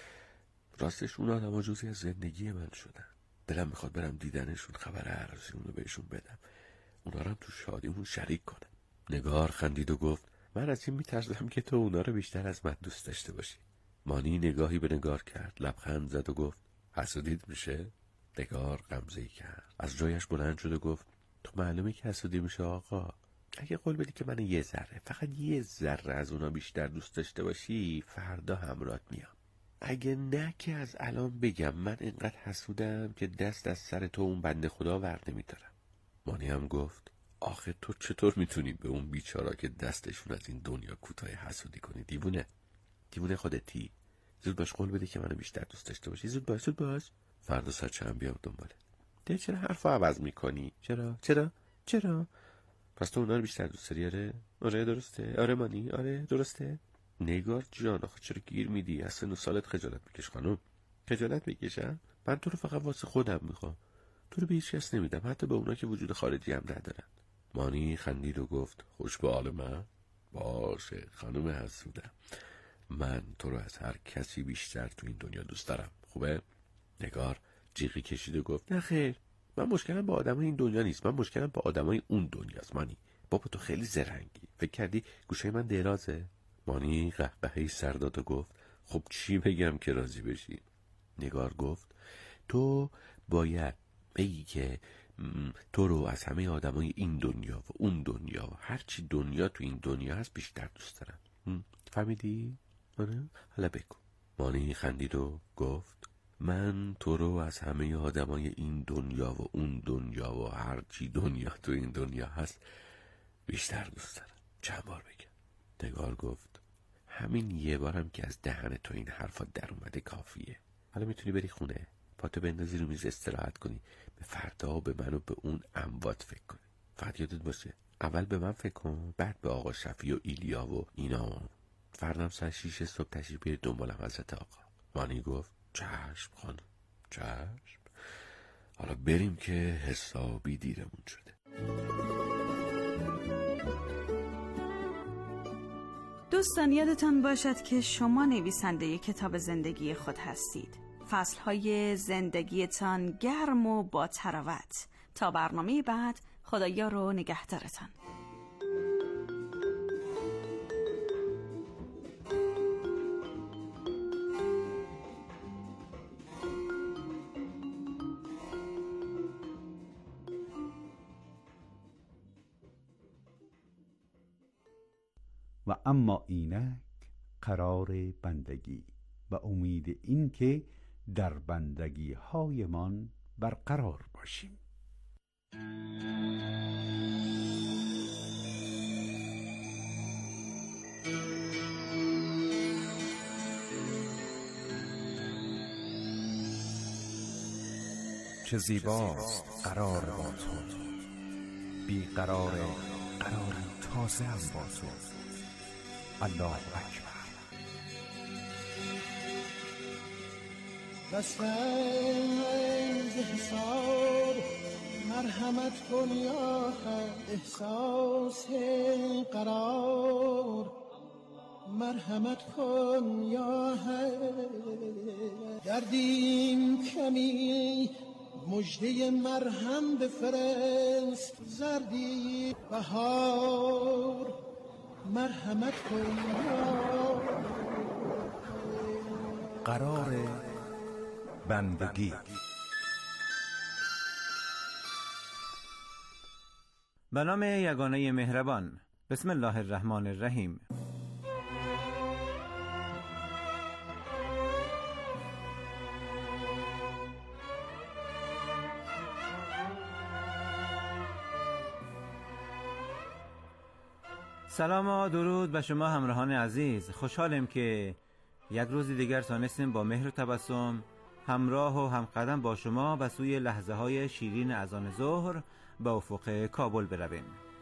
راستش اون آدم ها جزئی از زندگی من شدن. دلم میخواد برم دیدنشون، خبر عروسیمون رو بهشون بدم، اونا رو هم تو شادیمون شریک کنم. نگار خندید و گفت من از این میترسم که تو اونا رو بیشتر از من دوست داشته باشی. مانی نگاهی به نگار کرد، لبخند زد و گفت حسودیت میشه؟ نگار غمزه‌ای کرد. از جایش بلند شد و گفت تو معلومه که حسودی میشه آقا. اگه قول بدی که من یه ذره، فقط یه ذره از اونا بیشتر دوست داشته باشی، فردا همراهت میام. اگه نه که از الان بگم من اینقدر حسودم که دست از سر تو اون بنده خدا ور نمیدارم. مانی هم گفت آخه تو چطور میتونی به اون بیچارا که دستشون از این دنیا کوتاه حسودی کنی؟ دیوونه خودتی. زود باش قول بده که منو بیشتر دوست داشته باشی. زود باش. فردا ساعت چند بیام دنبالت. ده چرا حرفو عوض میکنی؟ چرا؟ پس تو اونا رو بیشتر دوست داری؟ آره درسته. آره مانی، آره درسته. نگار جان آخه چرا گیر میدی؟ از سن و سالت خجالت میکش خانم. خجالت میکشم؟ من تو رو فقط واسه خودم میخوام. تو رو به هیچ کس نمیدم، حتی به اونا که وجود خارجی هم ندارن. مانی خندید و گفت خوش به حال من؟ باشه خانم حسودم، من تو رو از هر کسی بیشتر تو این دنیا دوست دارم. خوبه؟ نگار جیغی کشید و گفت نه خیر، من مشکلم با آدمای این دنیا نیست، من مشکلم با آدمای اون دنیاست. مانی بابا تو خیلی زرنگی، فکر کردی گوشه من درازه؟ مانی قهقهی سر داد و گفت خب چی بگم که راضی بشی؟ نگار گفت تو باید بگی که تو رو از همه آدمای این دنیا و اون دنیا و هرچی دنیا تو این دنیا هست بیشتر دوست دارم. فهمیدی؟ آره؟ حالا بگو. مانی خندید و گفت من تو رو از همه آدمای این دنیا و اون دنیا و هرچی دنیا تو این دنیا هست بیشتر دوست دارم. چند بار بگم؟ نگار گفت همین یه بارم که از دهن تو این حرفا در اومده کافیه. حالا میتونی بری خونه، پاتو بندازی رو میز استراحت کنی، به فردا و به من و به اون اموات فکر کنی. فقط یادت باشه اول به من فکر کن، بعد به آقا شفیع و ایلیا و اینا. فردام ساعت 6 صبح تشریف بیارید دنبالم حضرت آقا. مانی گفت چشم خانم، چشم. حالا بریم که حسابی دیرمون شده. دوستان یادتان باشد که شما نویسنده کتاب زندگی خود هستید. فصلهای زندگیتان گرم و با تراوت. تا برنامه بعد، خدایا رو نگهدارتان. و اما اینک قرار بندگی و امید این که در بندگی هایمان برقرار باشیم. چه زیباست قرار با تو، بی قرار قراری تازه هم با تو. الله اکبر. بستن حساب مرحمت کن یا احساس قرار مرحمت کن یا دردیم کمی مژده مرهم بفرست زردی بهار مرحمت کن یا قرار بندگی. به نام یگانه مهربان. بسم الله الرحمن الرحیم. سلام و درود به شما همراهان عزیز. خوشحالم که یک روز دیگر تانستیم با مهر و تبسم همراه و همقدم با شما به سوی لحظه های شیرین اذان ظهر به افق کابل برویم.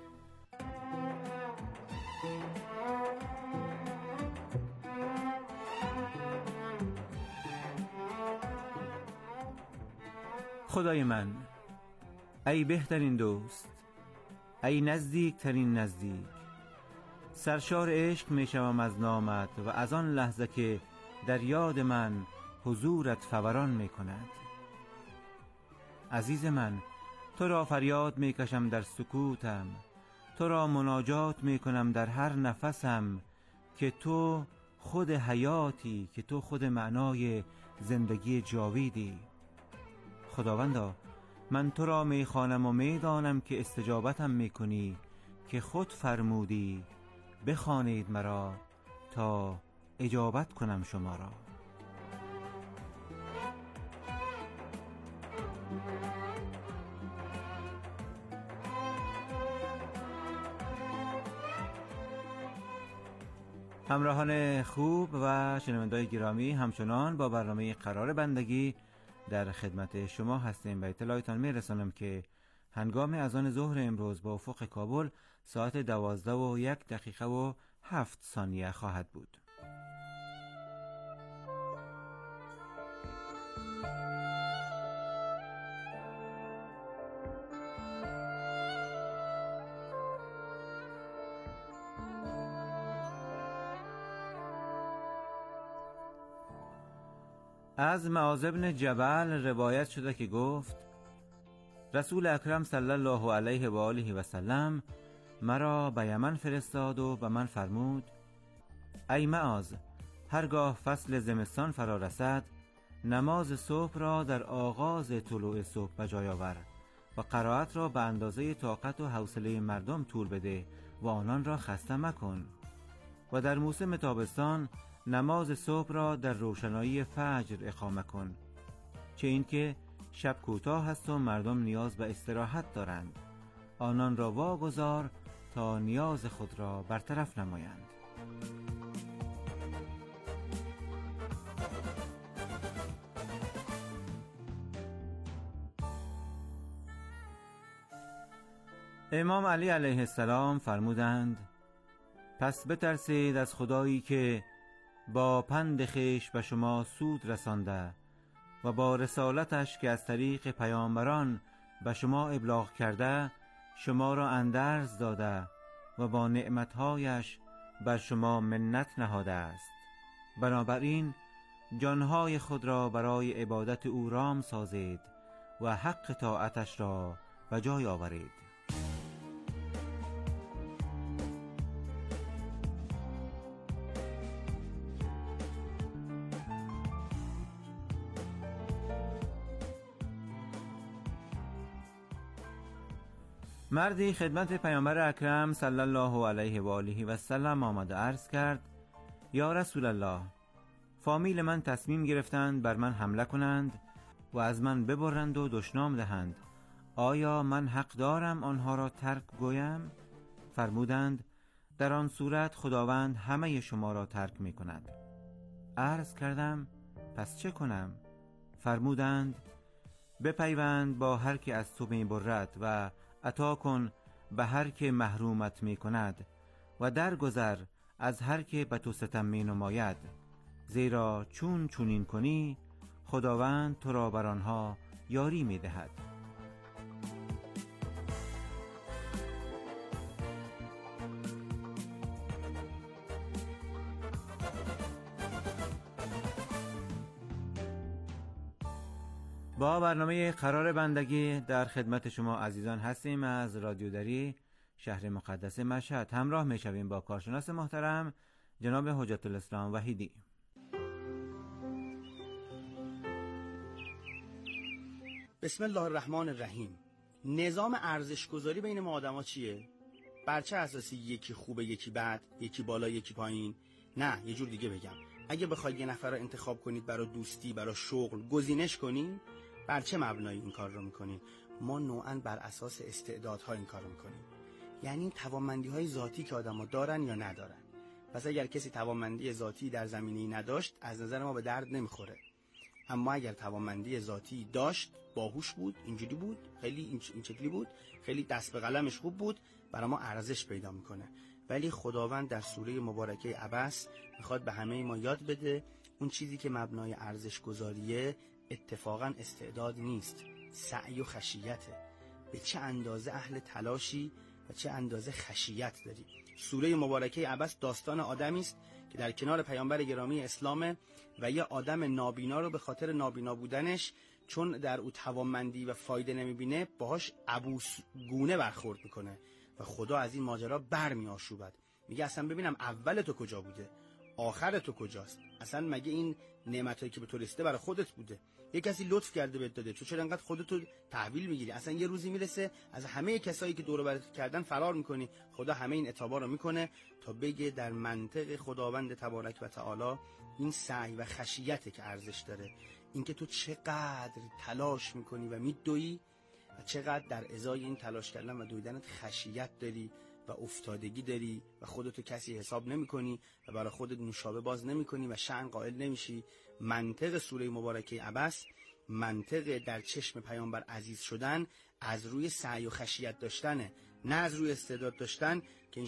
خدای من، ای بهترین دوست، ای نزدیکترین نزدیک، سرشار عشق می شوم از نامت و از آن لحظه که در یاد من حضورت فوران می کند. عزیز من، تو را فریاد می کشم در سکوتم، تو را مناجات می کنم در هر نفسم که تو خود حیاتی، که تو خود معنای زندگی جاویدی. خداوندا من تو را میخوانم و میدانم که استجابتم میکنی، که خود فرمودی بخوانید مرا تا اجابت کنم شما را. همراهان خوب و شنوندگان گرامی، همچنان با برنامه قرار بندگی در خدمت شما هستیم و اطلاعتان میرسانم که هنگام اذان ظهر امروز با افق کابل ساعت 12:01 خواهد بود. از معاذ بن جبل روایت شده که گفت رسول اکرم صلی الله علیه و آله و سلم مرا به یمن فرستاد و به من فرمود ای معاذ، هرگاه فصل زمستان فرا رسد نماز صبح را در آغاز طلوع صبح بجای آور و قرائت را به اندازه طاقت و حوصله مردم طول بده و آنان را خسته مکن و در موسم تابستان نماز صبح را در روشنایی فجر اقامه کن، چه اینکه شب کوتاه است و مردم نیاز به استراحت دارند. آنان را واگذار تا نیاز خود را برطرف نمایند. امام علی علیه السلام فرمودند پس بترسید از خدایی که با پند خویش به شما سود رسانده و با رسالتش که از طریق پیامبران به شما ابلاغ کرده شما را اندرز داده و با نعمتهایش بر شما منت نهاده است. بنابراین جانهای خود را برای عبادت او رام سازید و حق طاعتش را به جای آورید. مردی خدمت پیامبر اکرم صلی الله علیه و آله و سلم آمد و عرض کرد یا رسول الله، فامیل من تصمیم گرفتند بر من حمله کنند و از من ببرند و دشنام دهند. آیا من حق دارم آنها را ترک گویم؟ فرمودند در آن صورت خداوند همه شما را ترک می کند. عرض کردم پس چه کنم؟ فرمودند بپیوند با هر که از تو می برد و عطا کن به هر که محرومت می کند و درگذر از هر که به تو ستم می نماید، زیرا چون چونین کنی خداوند تو را بر آنها یاری می دهد. با برنامه قرار بندگی در خدمت شما عزیزان هستیم. از رادیو دری شهر مقدس مشهد همراه می شویم با کارشناس محترم جناب حجت الاسلام وحیدی. بسم الله الرحمن الرحیم. نظام ارزش گذاری بین ما آدما چیه؟ بر چه اساسی یکی خوبه یکی بد، یکی بالا یکی پایین؟ نه، یه جور دیگه بگم، اگه بخواید یه نفر رو انتخاب کنید برای دوستی، برای شغل، گزینش کنید، بر چه مبنایی این کار رو میکنید؟ ما نوعاً بر اساس استعدادها این کار رو میکنیم، یعنی توانمندی‌های ذاتی که آدم‌ها دارن یا ندارن. پس اگر کسی توانمندی ذاتی در زمینه‌ای نداشت، از نظر ما به درد نمیخوره. اما اگر توانمندی ذاتی داشت، باهوش بود، اینجوری بود، خیلی این شکلی بود، خیلی دست به قلمش خوب بود، برای ما ارزش پیدا میکنه. ولی خداوند در سوره مبارکه عبس میخواد به همه ما یاد بده اون چیزی که مبنای ارزش گذاریه اتفاقا استعداد نیست، سعی و خشیته. به چه اندازه اهل تلاشی و چه اندازه خشیت داری. سوره مبارکه عبس داستان آدمی است که در کنار پیامبر گرامی اسلامه و یه آدم نابینا رو به خاطر نابینا بودنش، چون در او توانمندی و فایده نمیبینه، باهاش عبوس گونه برخورد میکنه و خدا از این ماجرا برمی آشوبد. میگه اصلا ببینم اول تو کجا بوده؟ آخر تو کجاست؟ اصلا مگه این نعمتایی که به تو رسیده برای خودت بوده؟ یه کسی لطف کرده بهت داده، تو چرا انقدر خودتو تحویل میگیری؟ اصلا یه روزی میرسه از همه کسایی که دور و برت کردن فرار میکنی. خدا همه این عتابا رو میکنه تا بگه در منطق خداوند تبارک و تعالی این سعی و خشیته که ارزش داره، اینکه تو چقدر تلاش میکنی و میدویی و چقدر در ازای این تلاش کردن و دویدنت خشیت داری و افتادگی داری و خودتو کسی حساب نمی کنی و برای خودت نوشابه باز نمی کنی و شأن قائل نمیشی. منطق سوره مبارکه عبس، منطق در چشم پیامبر عزیز شدن از روی سعی و خشیت داشتنه، نه از روی استعداد داشتن که